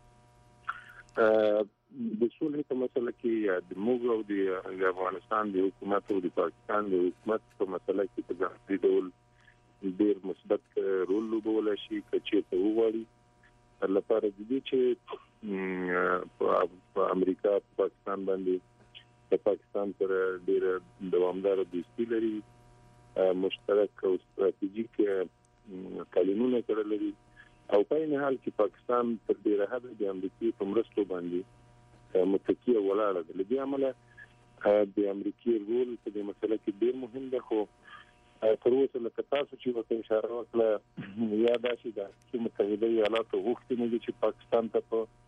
د صلح په مسله کې د موږ او د افغانستان د حکومت او د پاکستان د حکومت په مسله کې په ځانګړي ډول ډیر مثبت رول لوبولای شي چې ته وغواړي لپاره د دې چې په امریکا پاکستان باندې د پاکستان پر ډیر دوامدار دوستي لري، مشترک او ستراتیژیک تعلیمونه کړل لري او په این حال چې پاکستان پر ډیر حد د امریکای په مرستو باندې متکیه ولاړه ده. لدې عمله د امریکای رول په دې مسله کې ډیر مهم ده. خو تر اوسه لکه تاسو چې وته اشاره وکړه یا دا چې د متحده ایالاتو غوښتنه دي چې پاکستان ته په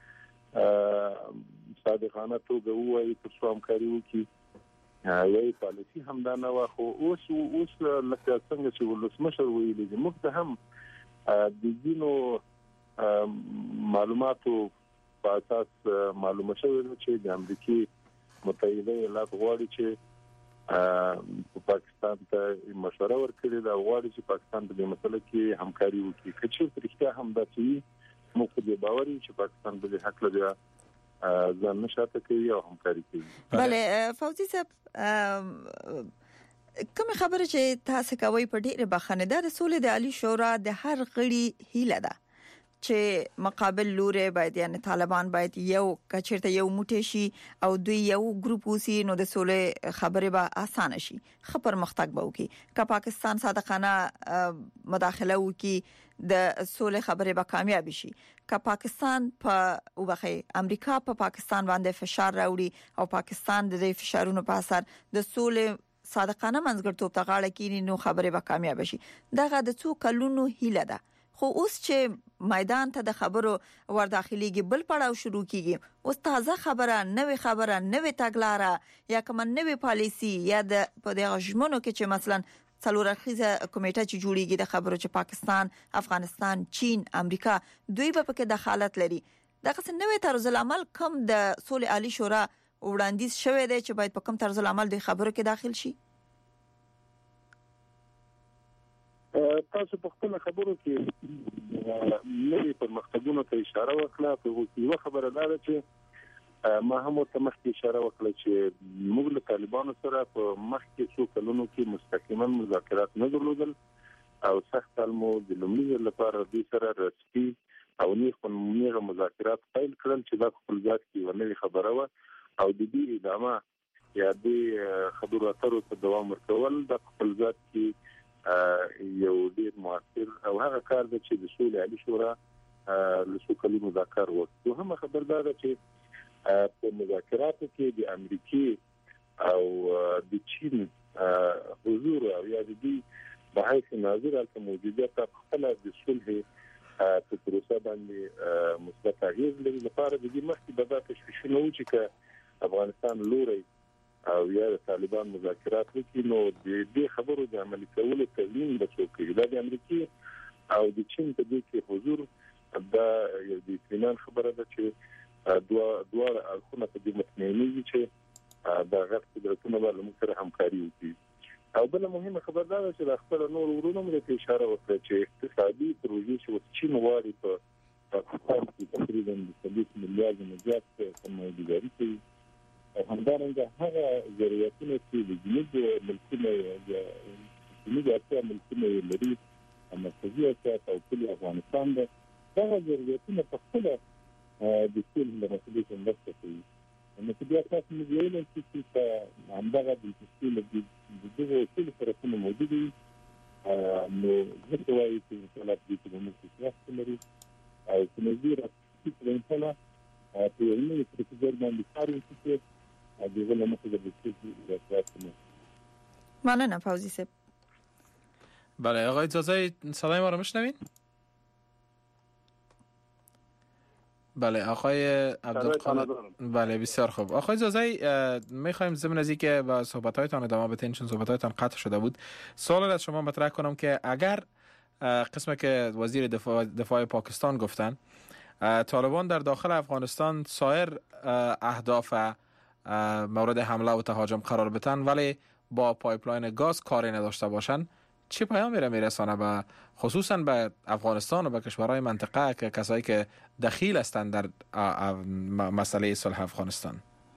صادقانه توګه وایي تر څو همکاري وکړي یوه پالیسي هم دا نه وه خو اوس اوس لکه څنګه چې ولسمشر ویلي دي موږ ته هم د ځینو معلوماتو په اساس معلومه شوې ده چې د امریکای متحده ایالات غواړي چې پاکستان ته مشوره ورکړي دا غواړي چې پاکستان په دې مسله کې همکاري وکړي که چېرته رښتیا هم دا چې موږ په دې باور یو چې پاکستان په دې حق لري ځان نشاته کوي او همکاري کوي. بله فوزي صاحب کوم خبره چې تاسو کوي په ډیره بخنه ده د سولې د عالی شورا د هر غړي هیله ده چې مقابل لوري باید یعنی طالبان باید یو کچرته یو موټی شي او دوی یو ګروپ وسی نو د سولې خبره به اسانه شي خبر مختګ به وکي که پاکستان صادقانه مداخله وکي د سولې خبره به کامیاب شي که پاکستان په وبخي امریکا په پا پاکستان باندې فشار راوړي او پاکستان د دې فشارونو په اثر د سولې صادقانه منځګړتوب ته غاړه کینی نو خبره به کامیاب شي دغه د څو کلونو هیله ده خو اوس چې میدان ته د خبرو ور داخليږي بل پړاو شروع کیږي اوس تازه خبره نوې خبره نوې تګلاره یا کوم نوې پالیسی یا د په دغه ژمنو کې چې مثلا څلور اړخیزه کمیټه چې جوړیږي د خبرو چې پاکستان افغانستان چین امریکا دوی په کې دخالت لري دغه نوې طرز العمل کوم د سولې عالی شورا وړاندیز شوی دی چې باید په کوم طرز العمل د خبرو کې داخل شي تاسو په خپل خبرو کې نوې پرمختګونو ته اشاره وکړه په یو خبره ده چې ما هم ورته مخکې اشاره وکړه چې موږ له طالبانو سره په مخکې څو کلونو کې مستقیما مذاکرات نه درلودل او سخت مو د لومړي لپاره د سره رسمي او نه خپل مذاکرات پیل کړل چې دا خپل ځات کې ونوي خبره و او د دې ادامه یا د خبرو اترو ته دوام ورکول د خپل ځات کې یو ډیر مؤثر او هغه کار دی چې د سولې عالی شورا له څو کلونو مذاکر وکړو هم خبردار ده چې په مذاکراتو کې د امریکای او د چین حضور او یا د دې په حیث ناظر البته موجودیت په خپل د صلح په پروسه باندې مثبت اغیز لري لپاره د دې مخکې د تشویشونو چې افغانستان لوري او یا طالبان مذاکرات وکړي نو د دې خبرو د عملي کولو تضمین به څوک د امریکای او د چین په دې کې حضور دا یو د اطمینان خبره ده چې دوه دوه اړخونه په دې مطمئنېږي چې دا غټ قدرتونه به موږ سره همکاري وکړي او بل مهمه خبره ده چې د خپل نور ورونو موږ ته اشاره وکړه چې اقتصادي پروژې چې چین غواړي په پاکستان کې تقریبا څلور میلیارډ نه زیات سرمایه‌ګذاري کوي او همدارنګه هغه ضرورتونه چې د جنوب ملکونو د جنوب اسیا ملکونو لري مرکزي اسیا او ټول افغانستان د هغه ضرورتونه په خپل د ټول مسلې څخه کوي نو په دې اساس موږ ویل چې په همدغه د ټول د دغه ټول طرفونو موجود دي نو زه وايي چې طلب دي چې موږ څه لري او چې موږ راځي چې انسان په یو نوي پروسیجر باندې کار وکړي دیگه نمیشه بسیاری مننه فوزی صاحب. بله آقای اجازه صدای ما رو میشنوین؟ بله آقای عبدالقادر بله بسیار خوب. آقای اجازه میخوایم ضمن از اینکه با صحبت‌هایتان ادامه بدین چون صحبت‌هایتان قطع شده بود سوال از شما مطرح کنم که اگر قسمی که وزیر دفاع, دفاع پاکستان گفتن طالبان در داخل افغانستان سایر اهداف مورد حمله و تهاجم قرار بدن ولی با پایپلاین گاز کاری نداشته باشن چه پیام میره میرسانه به خصوصا به افغانستان و به کشورهای منطقه که کسایی که دخیل هستند در مسئله صلح افغانستان؟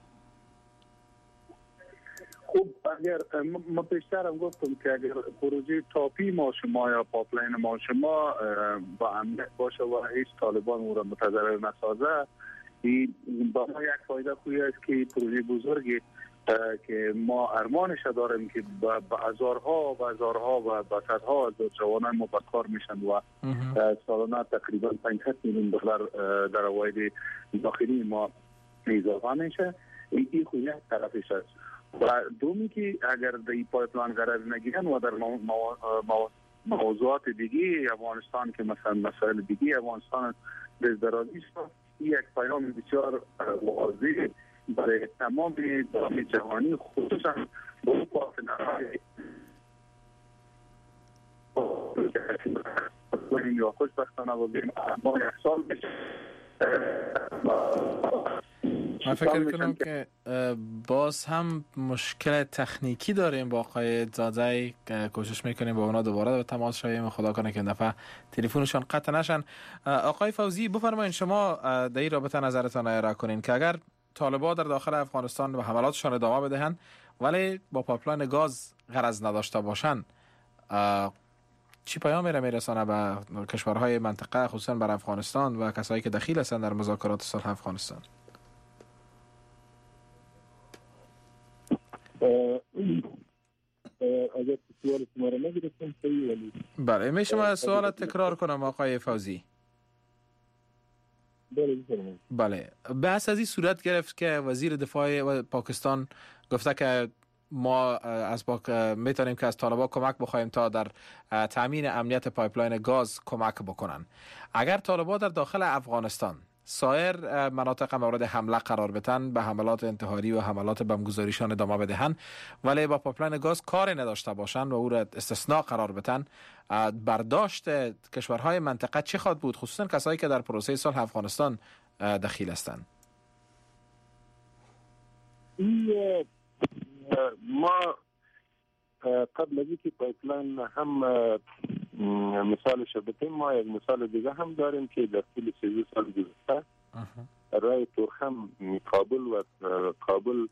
خب اگر ما پیشترم گفتم که اگر پروژه تاپی ما شما یا پایپلاین ما شما با امنیت باشه و هیچ طالبان او را متضرر نسازه این با ما یک فایده خوبی است که پروژه بزرگی که ما ارمانش داریم که با هزارها و هزارها و صدها از جوانان ما کار میشن و سالانه تقریبا پانصد میلیون دلار در عواید داخلی ما اضافه میشه این خوبی یک طرفش است و دومی که اگر در این پایپلاین قرار نگیرن و در موضوعات دیگه افغانستان که مثلا مسائل دیگه افغانستان دست درازی است یک پیام بسیار واضح برای تمام دام جهانی، خصوصا اروپا یا خوشبختانه و بیم ما یک سال بشه. من فکر کنم که باز هم مشکل تکنیکی داریم با آقای زاده، کوشش میکنیم با اونا دوباره به تماس شویم، خدا کنه که این دفعه تلفنشون قطع نشن. آقای فوزی بفرمایید شما در این رابطه نظرتان ارائه کنین که اگر طالبان در داخل افغانستان و حملاتشان ادامه بدهند ولی با پایپلاین گاز غرض نداشته باشند، چی پیامی را میرسانه به کشورهای منطقه، خصوصا بر افغانستان و کسایی که دخیل هستند در مذاکرات صلح افغانستان؟ اگر سوال شما را نگرفتم صحیح ولی بله می شما سوال تکرار کنم آقای فوزی؟ بله بفرمایید. بله بحث از این صورت گرفت که وزیر دفاع پاکستان گفته که ما از پاک میتونیم که از طالبان کمک بخوایم تا در تامین امنیت پایپلاین گاز کمک بکنن. اگر طالبان در داخل افغانستان سایر مناطق مورد حمله قرار بدن، به حملات انتحاری و حملات بمبگذاریشان ادامه بدهند ولی با پایپلاین گاز کاری نداشته باشند و او را استثناء قرار بدن، برداشت کشورهای منطقه چه خواهد بود، خصوصا کسایی که در پروسه صلح افغانستان دخیل هستند؟ ما قبل از اینکه پایپلاین هم مثالش بتیم، ما یک مثال دیگه هم داریم که در طول سیزده سال گذشته راه تورخم کابل و کابل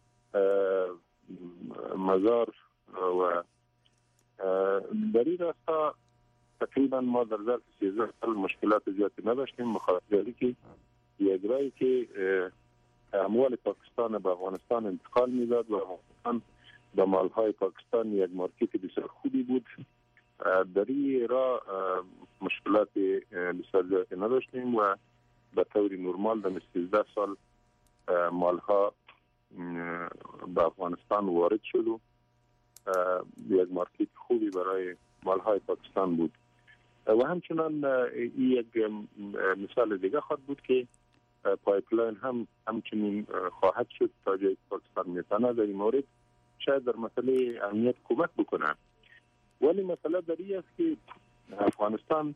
مزار و در این راستا تقریبا ما در ظرف سیزده سال مشکلات زیادی نداشتیم، مخاطری که یک راهی که اموال پاکستان به افغانستان انتقال میداد و افغانستان با مالهای پاکستان یک مارکت بسیار خوبی بود. در این راه مشکلات بسیار زیادی نداشتیم و به طور نرمال در سیزده سال مالها به افغانستان وارد شد و یک مارکت خوبی برای مالهای پاکستان بود. و همچنان این یک مثال دیگه خواهد بود که پایپلاین هم همچنین خواهد شد تا جایی پاکستان میتونه در این مورد شاید در مسئله امنیت کمک بکنن. ولی مسئله در این است که افغانستان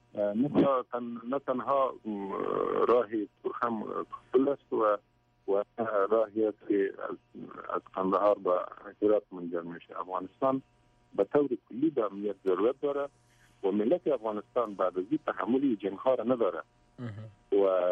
نه تنها راه تورخم کابل است و و راهی است که از از قندهار به هرات منجر میشه. افغانستان به طور کلی به امنیت ضرورت داره و ملت افغانستان بعد از این تحمل جنگ ها را نداره و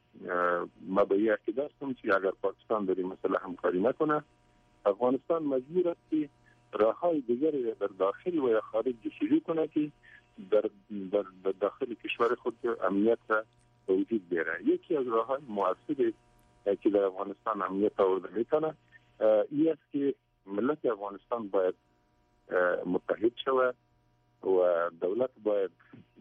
ما به این عقیده هستم که اگر پاکستان در این مسئله همکاری نکنه، افغانستان مجبور است که راههای دیگری در داخل و یا خارج جستجو کنه که در, در, در داخل کشور خود امنیت را به وجود بیاره. یکی از راههای مؤثری که در افغانستان امنیت آورده میتونه این است که ملت افغانستان باید متحد شود و دولت باید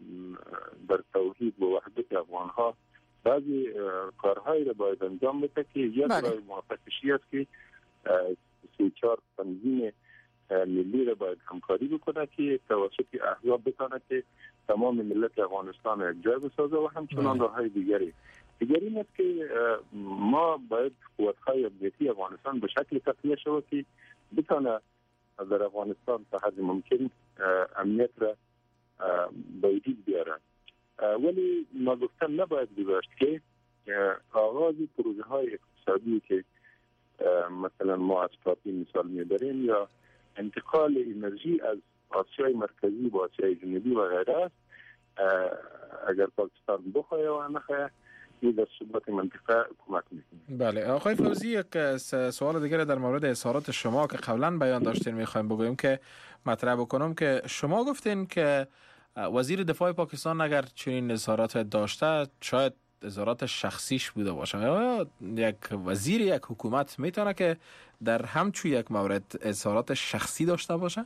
در توحید و وحدت افغانها بعضی کارهایی را باید انجام بده که یک راه موافقشی است که سی چهار تنظیم ملی را باید همکاری بکنه که توسط احزاب بتونه که تمام ملت افغانستان یک جای بسازه و همچنان راههای دیگری. دیگری این است که ما باید قوت‌های امنیتی افغانستان به شکل تقویه شود که بتونه در افغانستان تا حد ممکن امنیت را به وجود بیاره. ولی ما گفتن نباید گذاشت که آغاز پروژه های اقتصادی که مثلا ما از پاپی مثال میبریم یا انتقال انرژی از آسیای مرکزی با آسیای جنوبی و غیره است، اگر پاکستان بخواه و نخواه این در ثبات منطقه کمک میکنه. بله آقای فوزی، یک سوال دیگر در مورد اظهارات شما که قبلا بیان داشتین میخوایم بگویم که مطرح بکنم که شما گفتین که وزیر دفاع پاکستان اگر چنین اظهارات داشته شاید اظهارات شخصیش بوده باشه. یا یک وزیر یک حکومت میتونه که در همچون یک مورد اظهارات شخصی داشته باشه؟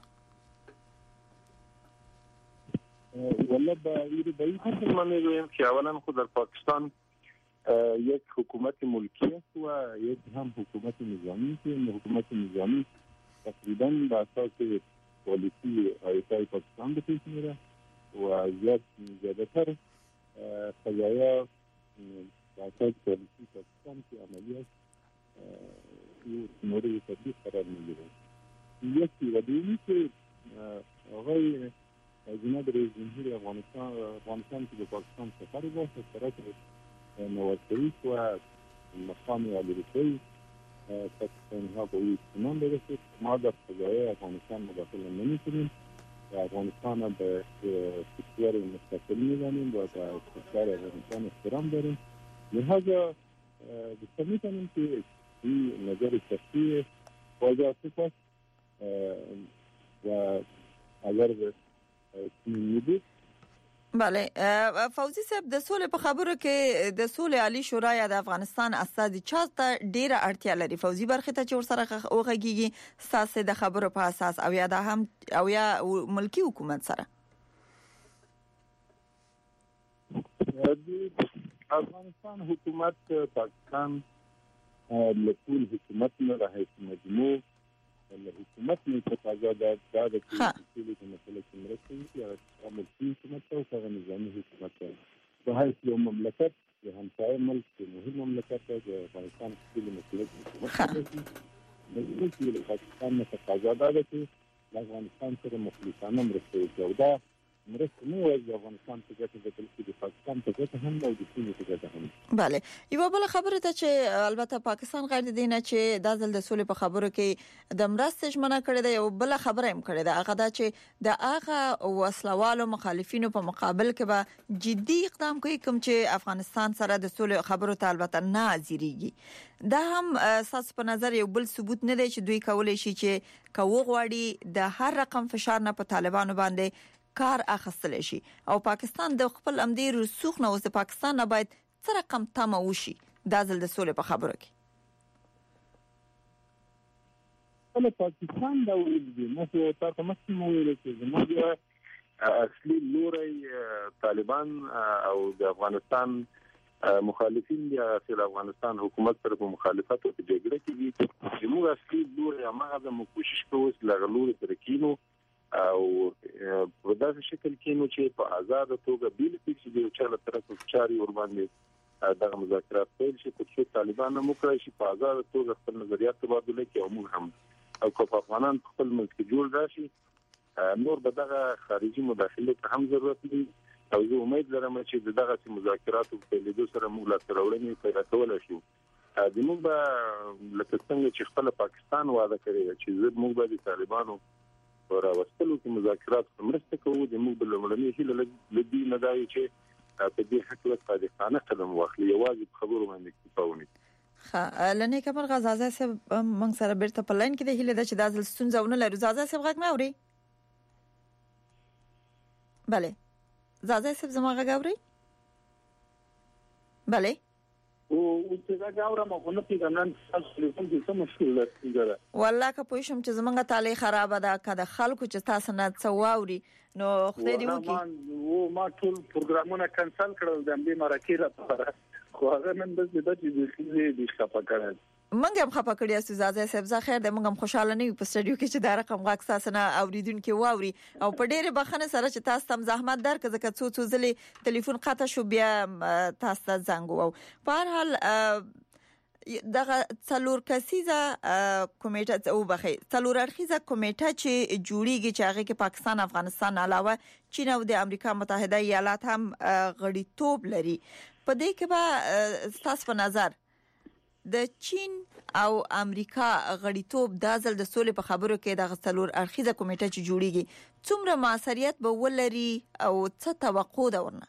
والله به این حد من میگویم که اولا خود در پاکستان یک حکومت ملکی است و یک هم حکومت نظامی که حکومت نظامی تقریبا به اساس پالیسی آیتای پاکستان به پیش میره و زیاد زیادتر قضایا سیاست پالیسی پاکستان کې عملیات یو مورد تطبیق قرار میگیره. یکی و دومی که آقای جناب رئیس جمهور افغانستان افغانستان که به پاکستان سفر باشه طرف نواز شریف و مقام آمریکایی پاکستانی ها به او اطمینان برسید. ما در فضای افغانستان مداخله نمی‌کنیم و افغانستان را به کشور مستقل می‌دانیم و به کشور افغانستان احترام داریم. لہذا بسته می‌کنیم که این نظر شخصی واضح است و اگر می‌بود بله فوزي صاحب د سولې په خبرو کې د سولې عالی شورا یا د افغانستان استازي چا ته ډیره اړتیا لري فوزي برخه ته چې ورسره وغږیږي ساسه د خبرو په اساس او یا د هم او یا ملکی حکومت سره افغانستان حکومت پاکستان لکول حکومت نه راهیس مجموع له حکومت نه تقاضا ده دا د کلیدي د مسلې مرسته یا ملکی حکومت او هغه نظامي حکومت ده په هیڅ یو مملکت د همسایه ملک د مهم مملکت د افغانستان د مسلې حکومت د پاکستان نه تقاضا ده چې افغانستان سره مخالفانه مرسته وکړي دا مرسته نه وایي د افغانستان په ګټه ده بلکې د پاکستان په ګټه هم او د چین په ګټه هم. بله یو بل خبره ته چې البته پاکستان غیر دینه چې د ځل د سولې په خبرو کې د مرستې ژمنه کړې ده یو بل خبره هم کړې ده هغه دا چې د هغه وسلوالو مخالفینو په مقابل کې به جدي اقدام کوي کوم چې افغانستان سره د سولې خبرو ته البته نه حاضرېږي. دا هم اساس په نظر یو بل ثبوت نه دی چې دوی کولای شي چې کوو غواړي د هر رقم فشار نه په طالبانو باندې کار اخیستل شي او پاکستان د خپل امدی رسوخ نه اوس د پاکستان نه باید څه رقم تمه وشي د ځل د سولې په خبرو کې. له پاکستان دا ویل دي نو تاسو مخکې مو ویل چې زموږ اصلي لوري طالبان او د افغانستان مخالفین دي چې افغانستان حکومت سره په مخالفت او په جګړه کې دي. زموږ اصلي لوري هغه د کوشش کوي چې لغلوري تر کینو او په داسې شکل کې نو چې په آزاد توګه بیل چې د چاله طرف چاري ور باندې دغه مذاکرات پیل شي چې طالبان هم وکړي چې په آزاد توګه خپل نظریات تبادله کوي او موږ هم او کوم افغانان خپل ملک جوړ راشي نور به دغه خارجي مداخله ته هم ضرورت دی او زه امید لرم چې دغه مذاکرات په لیدو سره موږ لا ترولنې پیدا کولای شو. د موږ به لکه څنګه چې خپل پاکستان وعده کړی چې موږ به د طالبانو پر وسلو کې مذاکرات مرسته کوو د موږ بلمړنی هیله لدی نه دی چې په دې حق له صادقانه قدم واخلي یوازې خبرو باندې کفاوني. ها لنه کمر غزازه سه موږ سره بیرته په لاین کې د هیله د چې د ځل ستونزونه لري زازه سه غږ نه اوري. بله زازه سه زما غږ اوري. بله او چې دا غاورم خو نه پیژنم تاسو ټلیفون کې څه مشکل لري والله که پوښم چې زمونږه تعالی خراب ده کده خلکو چې تاسو نه څواوري نو خدای دې وکړي. او ما ټول پروګرامونه کانسل کړل د دې مرکه لپاره خو هغه نن د دې د دې د خپه کړل منګ هم خپه کړی اساس زازه صاحب زه خیر د منګ هم خوشاله نه یو په سټډیو کې چې دا رقم غاک تاسو نه اوریدونکو واوري او په ډېر بخنه سره چې تاسو تم زحمت درک ځکه څو څو ځلې ټلیفون قطع شو بیا تاسو ته زنګ وو. په هر حال دغه څلور کسیزه کمیټه او بخې څلور اړخیزه کمیټه چې جوړیږي چې هغه کې پاکستان افغانستان علاوه چین او د امریکا متحده ایالات هم غړیتوب لري. په دې کې به تاسو په نظر د چین او امریکا غړیتوب د ځل د سولې په خبرو کې د غسلور اړخیزه کمیټه چې جوړیږي څومره موثریت به ولري او څه توقع ده ورنه؟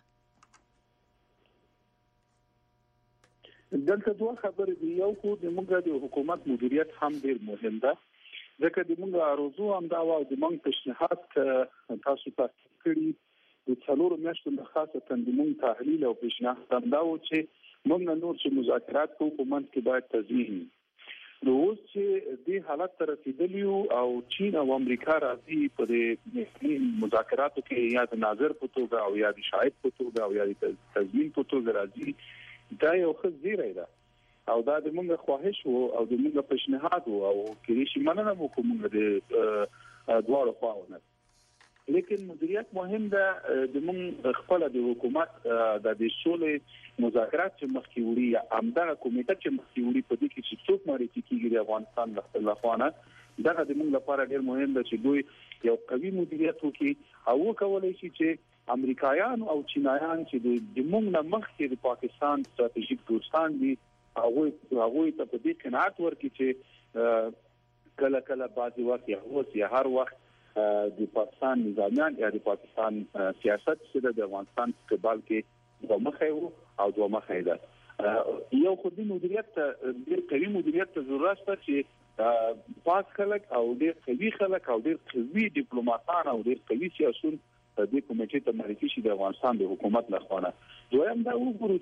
دلته دوه خبرې دي. یو خو د موږ د حکومت مدیریت هم ډیر مهم ده ځکه د موږ ارزو هم دا و د موږ پیشنهاد تاسو ته کړی د څلورو میاشتو د خاصه تنظیم تحلیل او پیشنهاد هم دا و چې موږ نور چې مذاکرات په حکومت کې باید تضمین نو اوس چې د حالت تر رسیدلی او چین او امریکا راځي په دې مذاکراتو کې یا د ناظر په توګه او یا د شاهد په توګه او یا د تضمین په توګه راځي دا یو ښه زیری ده او دا د موږ خواهش وو او د موږ پیشنهاد وو او کې شي مننه مو کوم د دواړو خواونه لیکن مدیریت مهم ده د مون خپل د حکومت د د سولې مذاکرات چې مخکې وړي همدغه کمیټه چې مخکې وړي په دې کې چې څوک معرفي کیږي د افغانستان د خپل لخوانه دغه د مون لپاره ډیر مهم ده چې دوی یو قوي مدیریت وکړي او کولای شي چې امریکایان او چینایان چې د مونږ نه مخکې د پاکستان ستراتیژیک دوستان دي هغه هغه ته په دې قناعت ورکړي چې کله کله بعضی وخت یا هر وخت د پاکستان نظامیان یا د پاکستان سیاست چې د افغانستان په قبال کې دوه مخه او دوه مخه ده یو خودي مدیریت ډیر قوي مدیریت ته ضرورت شته چې پاس خلک او ډیر قوي خلک او ډیر قوي ډیپلوماټان او ډیر قوي سیاسيون د دې کمیټې ته معرفي شي د افغانستان د حکومت لخوا. دویم دا وګورو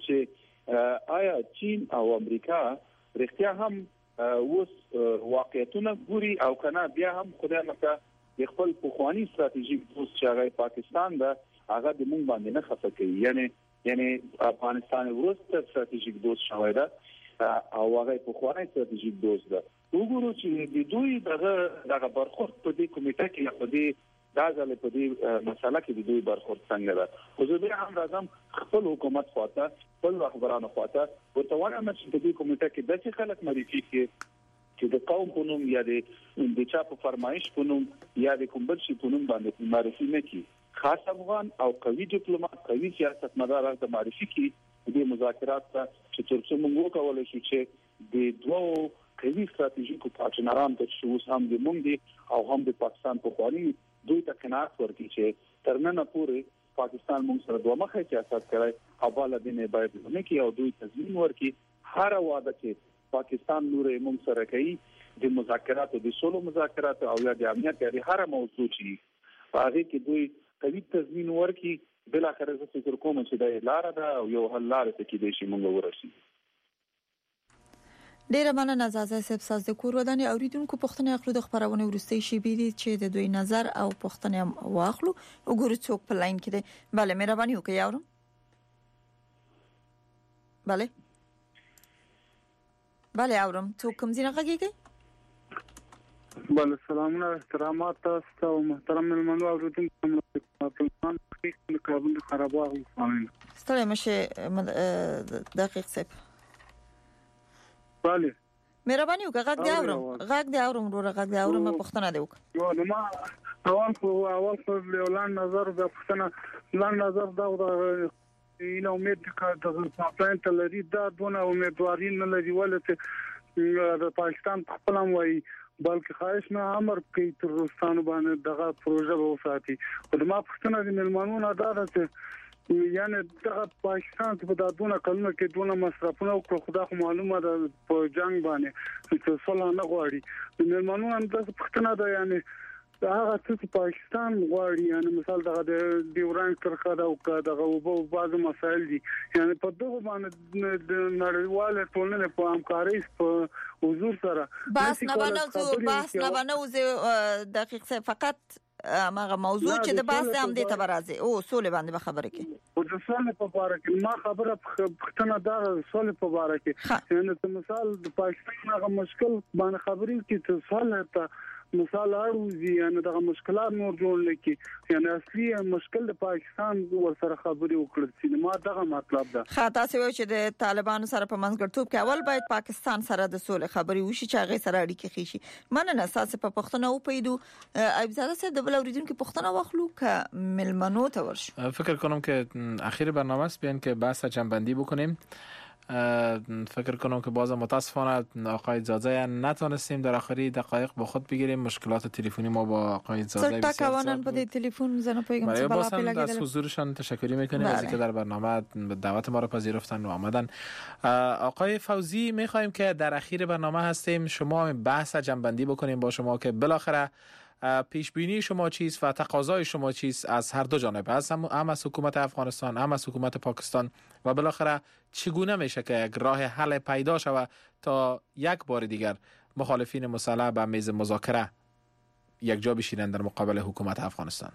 چې آیا چین او امریکا رښتیا هم اوس واقعیتونه ګوري او کنه بیا هم خدای مکه د خپل پخوانی ستراتیژیک دوست چې هغه پاکستان ده هغه د مونږ باندې نه خفه کوي یعنی یعنی افغانستان ورسته ستراتیژیک دوست شوی ده او هغه پخوانی ستراتیژیک دوست ده. وګورو چې د دوی دغه دغه برخورد په دې کمیټه کې په دې دا ځل په دې مسله کې د دوی برخورد څنګه ده خو زه به هم راځم خپل حکومت خواته خپل خبرانو خواته ورته وایم چې د دې کمیټه کې داسې خلک معرفي کړي چې د قوم په نوم یا د چا په فرمایش په نوم یا د کوم بل شي په نوم باندې معرفي نه کړي خاص افغان او قوي ډیپلوماټ قوي سیاستمدار ته معرفي کړي د مذاکرات ته چې ترڅو موږ وکولای شو چې د دوه قوي ستراتیژیکو پارتنرانو ته چې اوس هم د مونږ دي او هم د پاکستان په خواني دوی ته قناعت ورکړي چې ترننه پورې پاکستان موږ سره دوه مخه سیاست کوي او بل دینه باید نه کی او دوی تضمین ورکړي هر وعده چې پاکستان نور موږ سره کوي د مذاکرات او د سولو مذاکرات او یا د امنیت لري هر موضوع چې هغه کې دوی قوي تضمین ورکړي بل اخر زه فکر کوم چې دا لار ده او یو حل لار ته کې د شي موږ ورسي. ډیره مننه زازه صاحب ساز د کور ودانې اوریدونکو پښتنې اخلو د خبرونه ورستي شي بيدي چې د دوی نظر او پښتنې واخلو وګورو څوک په لاین کې دی. bale مهرباني وکړئ یارم. bale bale اورم څوک کوم ځای راغږیږي. bale سلامونه احترامات تاسو او محترم ملمنو اوریدونکو پاکستان کې کابل خرابه وفامین ستړي مشه دقیق صاحب. bale مهرباني وکړه غږ دی اورم غږ دی اورم ورو غږ دی اورم پښتنه دی وک نو ما اول خو اول خو لاندې نظر د پښتنه لاندې نظر دا نو امید کړه د پاکستان ته لري دا دونه امیدواري نه لري ولته د پاکستان خپل وایي بلکې خواهش نه امر کوي تر روسانو باندې دغه پروژه وساتي او د ما پښتنه د ملمنو نه دا راځي یعنی دغه پاکستان په دادونه کلمه کې دونه مصرفونه او خدا خو معلومه ده په جنگ باندې چې صلاح نه غواړي د ملمنو هم د پښتنه ده یعنی هغه څه پاکستان غواړي یعنی مثال دغه د ډیوران ترخه دا او دغه او بعض مسایل دي یعنی په دغه باندې د نړیواله ټولنې په همکارۍ په حضور سره بس نه باندې بس نه باندې دقیق فقط ماغه موضوع چې د باز هم دې ته برازي او سولې باندې خبره کې او د سولې په اړه کې ما خبره پښتنه دا سولې په اړه کې یعنی ته مثال د پاکستان هغه مشکل باندې خبرې کې ته سولې ته مثال اړوزي یعنی دغه مشکلات نور جوړ لکه یعنی اصلي مشکل د پاکستان ور سره خبرې وکړل چې ما دغه مطلب ده خاطا سوي چې د طالبانو سره په منځګړتوب کې اول باید پاکستان سره د سولې خبرې وشي چې هغه سره اړیکې خېشي مننه اساس په پښتنه او پیدو ایبزاده سره د بل اوریدونکو پښتنه واخلو ک ملمنو ته ورش فکر کنم که اخیر برنامه است بیان که بحث جنبندی بکنیم فکر کنم که باز متاسفانه آقای زاده نتونستیم در آخری دقایق با خود بگیریم مشکلات تلفنی ما با آقای زاده بسیار تکوانن په دې تلیفون زنه پیغام څه بلا پیل از حضورشان تشکری میکنیم از اینکه در برنامه دعوت ما را پذیرفتن و آمدن. آقای فوزی میخوایم که در اخیر برنامه هستیم شما بحث جنبندی بکنیم با شما که بالاخره پیش بینی شما چیست و تقاضای شما چیست از هر دو جانب از هم, هم از حکومت افغانستان هم از حکومت پاکستان و بالاخره چگونه میشه که یک راه حل پیدا شود تا یک بار دیگر مخالفین مسلح به میز مذاکره یک جا بشینند در مقابل حکومت افغانستان.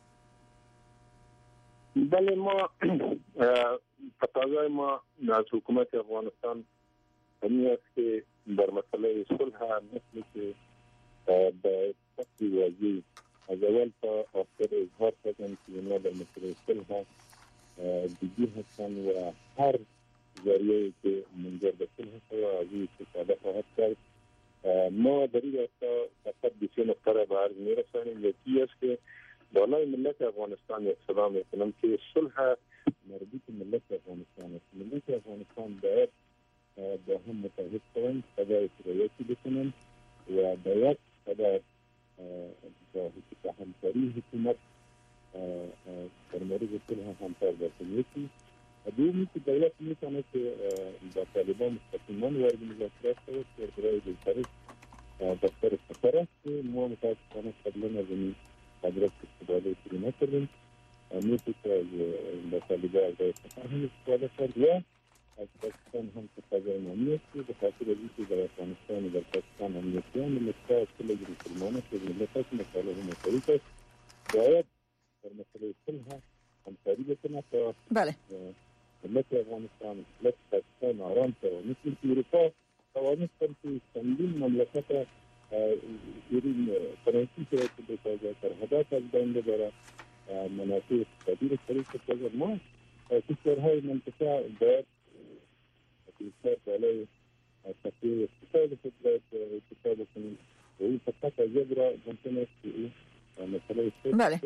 بله ما تقاضای ما از حکومت افغانستان همین است که در مسئله صلح مثل که به تقوی واضح از اول تا آخر اظهار کردن که اینا در مسئله صلح دیگه هستن و هر ذریعه که منجر به صلح شود از این استفاده خواهد کرد. ما در این راستا فقط به سه نقطه را به عرض می‌رسانیم. یکی است که بالای ملت افغانستان اقتدا می‌کنم که صلح مربوط ملت افغانستان است. ملت افغانستان باید با هم متحد شوند، قضای رعایتی بکنند و باید قضای با همکاری حکومت در مورد صلح همکار باشند. یکی دومی که دولت میتونه که با طالبان مستقیما وارد مذاکرات شود که برای بهترین دفتر سفر است که ما متاسفانه قبلا از این قدرت استفاده کردی نکردیم. میشه که از با طالبان از سفر هم استفاده کرد و از پاکستان هم تقاضای نامی است که به خاطر از اینکه در افغانستان و در پاکستان امنیتیان ملت‌ها از کل مسلمانان که ملت‌ها که مطالب مشترک است باید در مسئله صلح همکاری بکنه تا بله ملت افغانستان ملت پاکستان آرام شود. مثل که اروپا توانست که چندین مملکت ایرین فرانسی شده که بسازه سرحدات از بین ببره منافع اقتصادی را شریک بسازه. ما کشورهای منطقه باید بیشتر بالای تقویه اقتصاد خود باید اقتصاد بکنیم و این فقط عجب را ممکن است که این مسئله بله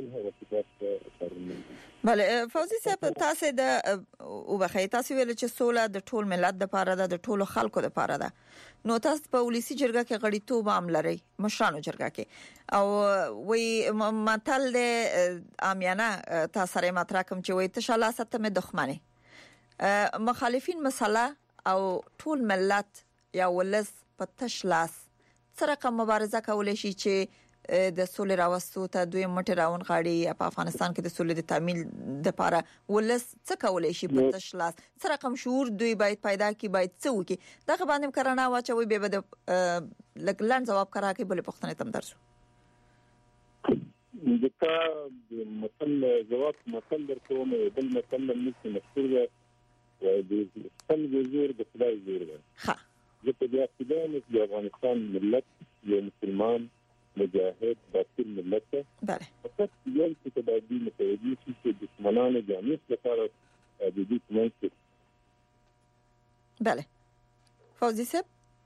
بله فوزي صاحب تاسو د او بخی تاسو ویل چې سوله د ټول ملت د پاره ده، د ټولو خلکو د پاره ده. نو تاسو په ولسی جرګه کې غړیتوب عام لري، مشرانو جرګه کې، او وی متل د عامیانه تاسو سره مطرح کوم چې وی تشاله ستمه دښمنه مخالفین مسله او ټول ملت یا ولس په تشلاس سره کوم مبارزه کولای شي چې د سولې راوستو ته دوی مټ راون غاړي په افغانستان کې د سولې د تامین د لپاره ولس څه کولای شي په تشلاس سره کوم شعور دوی باید پیدا کی باید څه وکي دغه باندې کرنا واچوي به د لګلان جواب کرا کې بل پښتنه تم درسو دغه مثال جواب مثال درکوم بل مثال نشي مذکور و د خپل جزيره د خدای جوړه ها د پیاوړتیا د افغانستان ملت یو مسلمان مجاهد باطل ملت بله فقط یو څه د دې متوجي چې دشمنانو جامع لپاره د دې کومه بله فوزي صاحب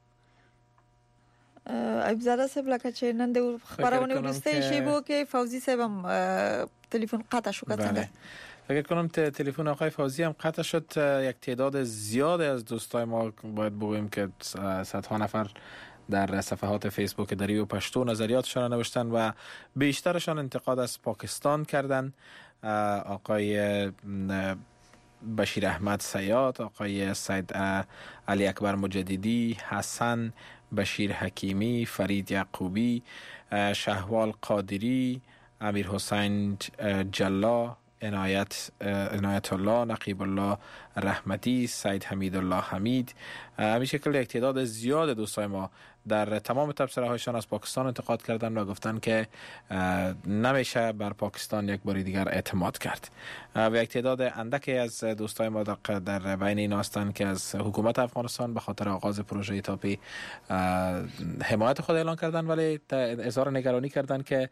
ایب زاده صاحب لکه چې نن د خبرونه ولسته شی بو کې فوزي صاحب هم تلفن قطع شو کتنده فکر کنم تلفن آقای فوزی هم قطع شد. یک تعداد زیادی از دوستای ما باید بگوییم که صدها نفر در صفحات فیسبوک دری و پشتو نظریاتشان نوشتن و بیشترشان انتقاد از پاکستان کردن. آقای بشیر احمد سیاد، آقای سید علی اکبر مجددی، حسن بشیر حکیمی، فرید یعقوبی، شهوال قادری، امیر حسین جلا، عنایت عنایت الله، نقیب الله رحمتی، سید حمید الله حمید، همین شکل یک تعداد زیاد دوستای ما در تمام تبصره هایشان از پاکستان انتقاد کردن و گفتن که نمیشه بر پاکستان یک بار دیگر اعتماد کرد. و یک تعداد اندکی از دوستای ما در بین این هستند که از حکومت افغانستان به خاطر آغاز پروژه تاپی حمایت خود اعلان کردن، ولی اظهار نگرانی کردن که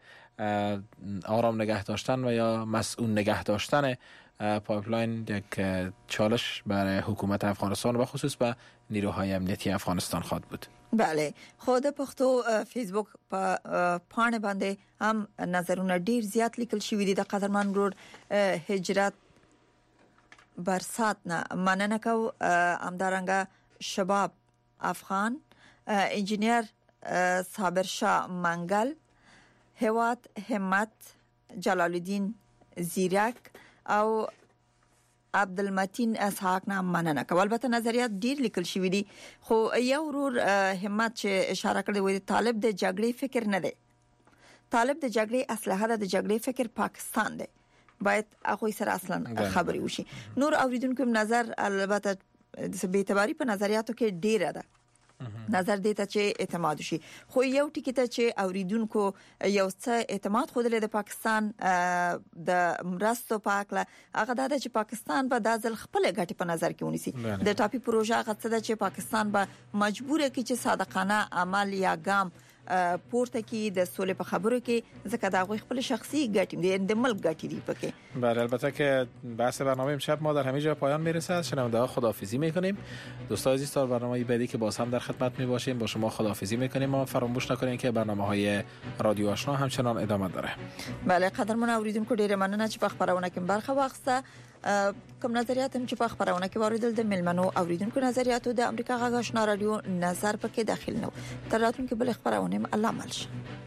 آرام نگه داشتن و یا مسئول نگه داشتن پایپلاین یک چالش برای حکومت افغانستان و خصوص به نیروهای امنیتی افغانستان خواهد بود. بله خود پښتو فیسبوک په پاڼه باندې هم نظرونه ډیر زیات لیکل شوی دي. د قدرمن ورور هجرت برسات نه مننه کو امدارنګ شباب افغان انجینیر صابر شاه منګل هواد همت جلال الدین زیرک او عبدالمتین اسحاق نام مننه کول. البته نظریات ډیر لیکل شوی دي خو یو ورور همت چې اشاره کړې وي طالب د جګړې فکر نه دی، طالب د جګړې اسلحه د جګړې فکر پاکستان دی، باید هغه سره اصلا خبري وشي. نور اوریدونکو نظر البته د به اعتباري په نظریاتو کې ډیر ده نظر دیته چې اعتماد شي، خو یو ټکی ته چې اوریدونکو یو څه اعتماد خوده د پاکستان د مرستو پاکله هغه د چې پاکستان به د ځل خپل غټي په نظر کې ونیسي. د ټاپي پروژه هغه څه چې پاکستان به مجبور کی چې صادقانه عمل یا ګام پورته کی د سولې په خبرو کې ځکه دا غوي خپل شخصي ګټې د ملک ګټې دی پکې. بله البته که بحث برنامه امشب ما در همه جا پایان میرسه. شنونده ها خداحافظی میکنیم. دوستان عزیز تا برنامه بعدی که باز هم در خدمت می باشیم با شما خداحافظی میکنیم. ما فراموش نکنید که برنامه‌های رادیو آشنا همچنان ادامه داره. بله قدرمن اوریدونکو ډیره مننه چې په خبرونه کې برخه واخیسته. کوم نظریات هم چې په خبرونه کې واردل د ملمنو اوریدونکو نظریاتو د امریکا غږ آشنا رادیو نظر پکې داخل نو. تر راتلونکي بل خبرونه الله ملشه.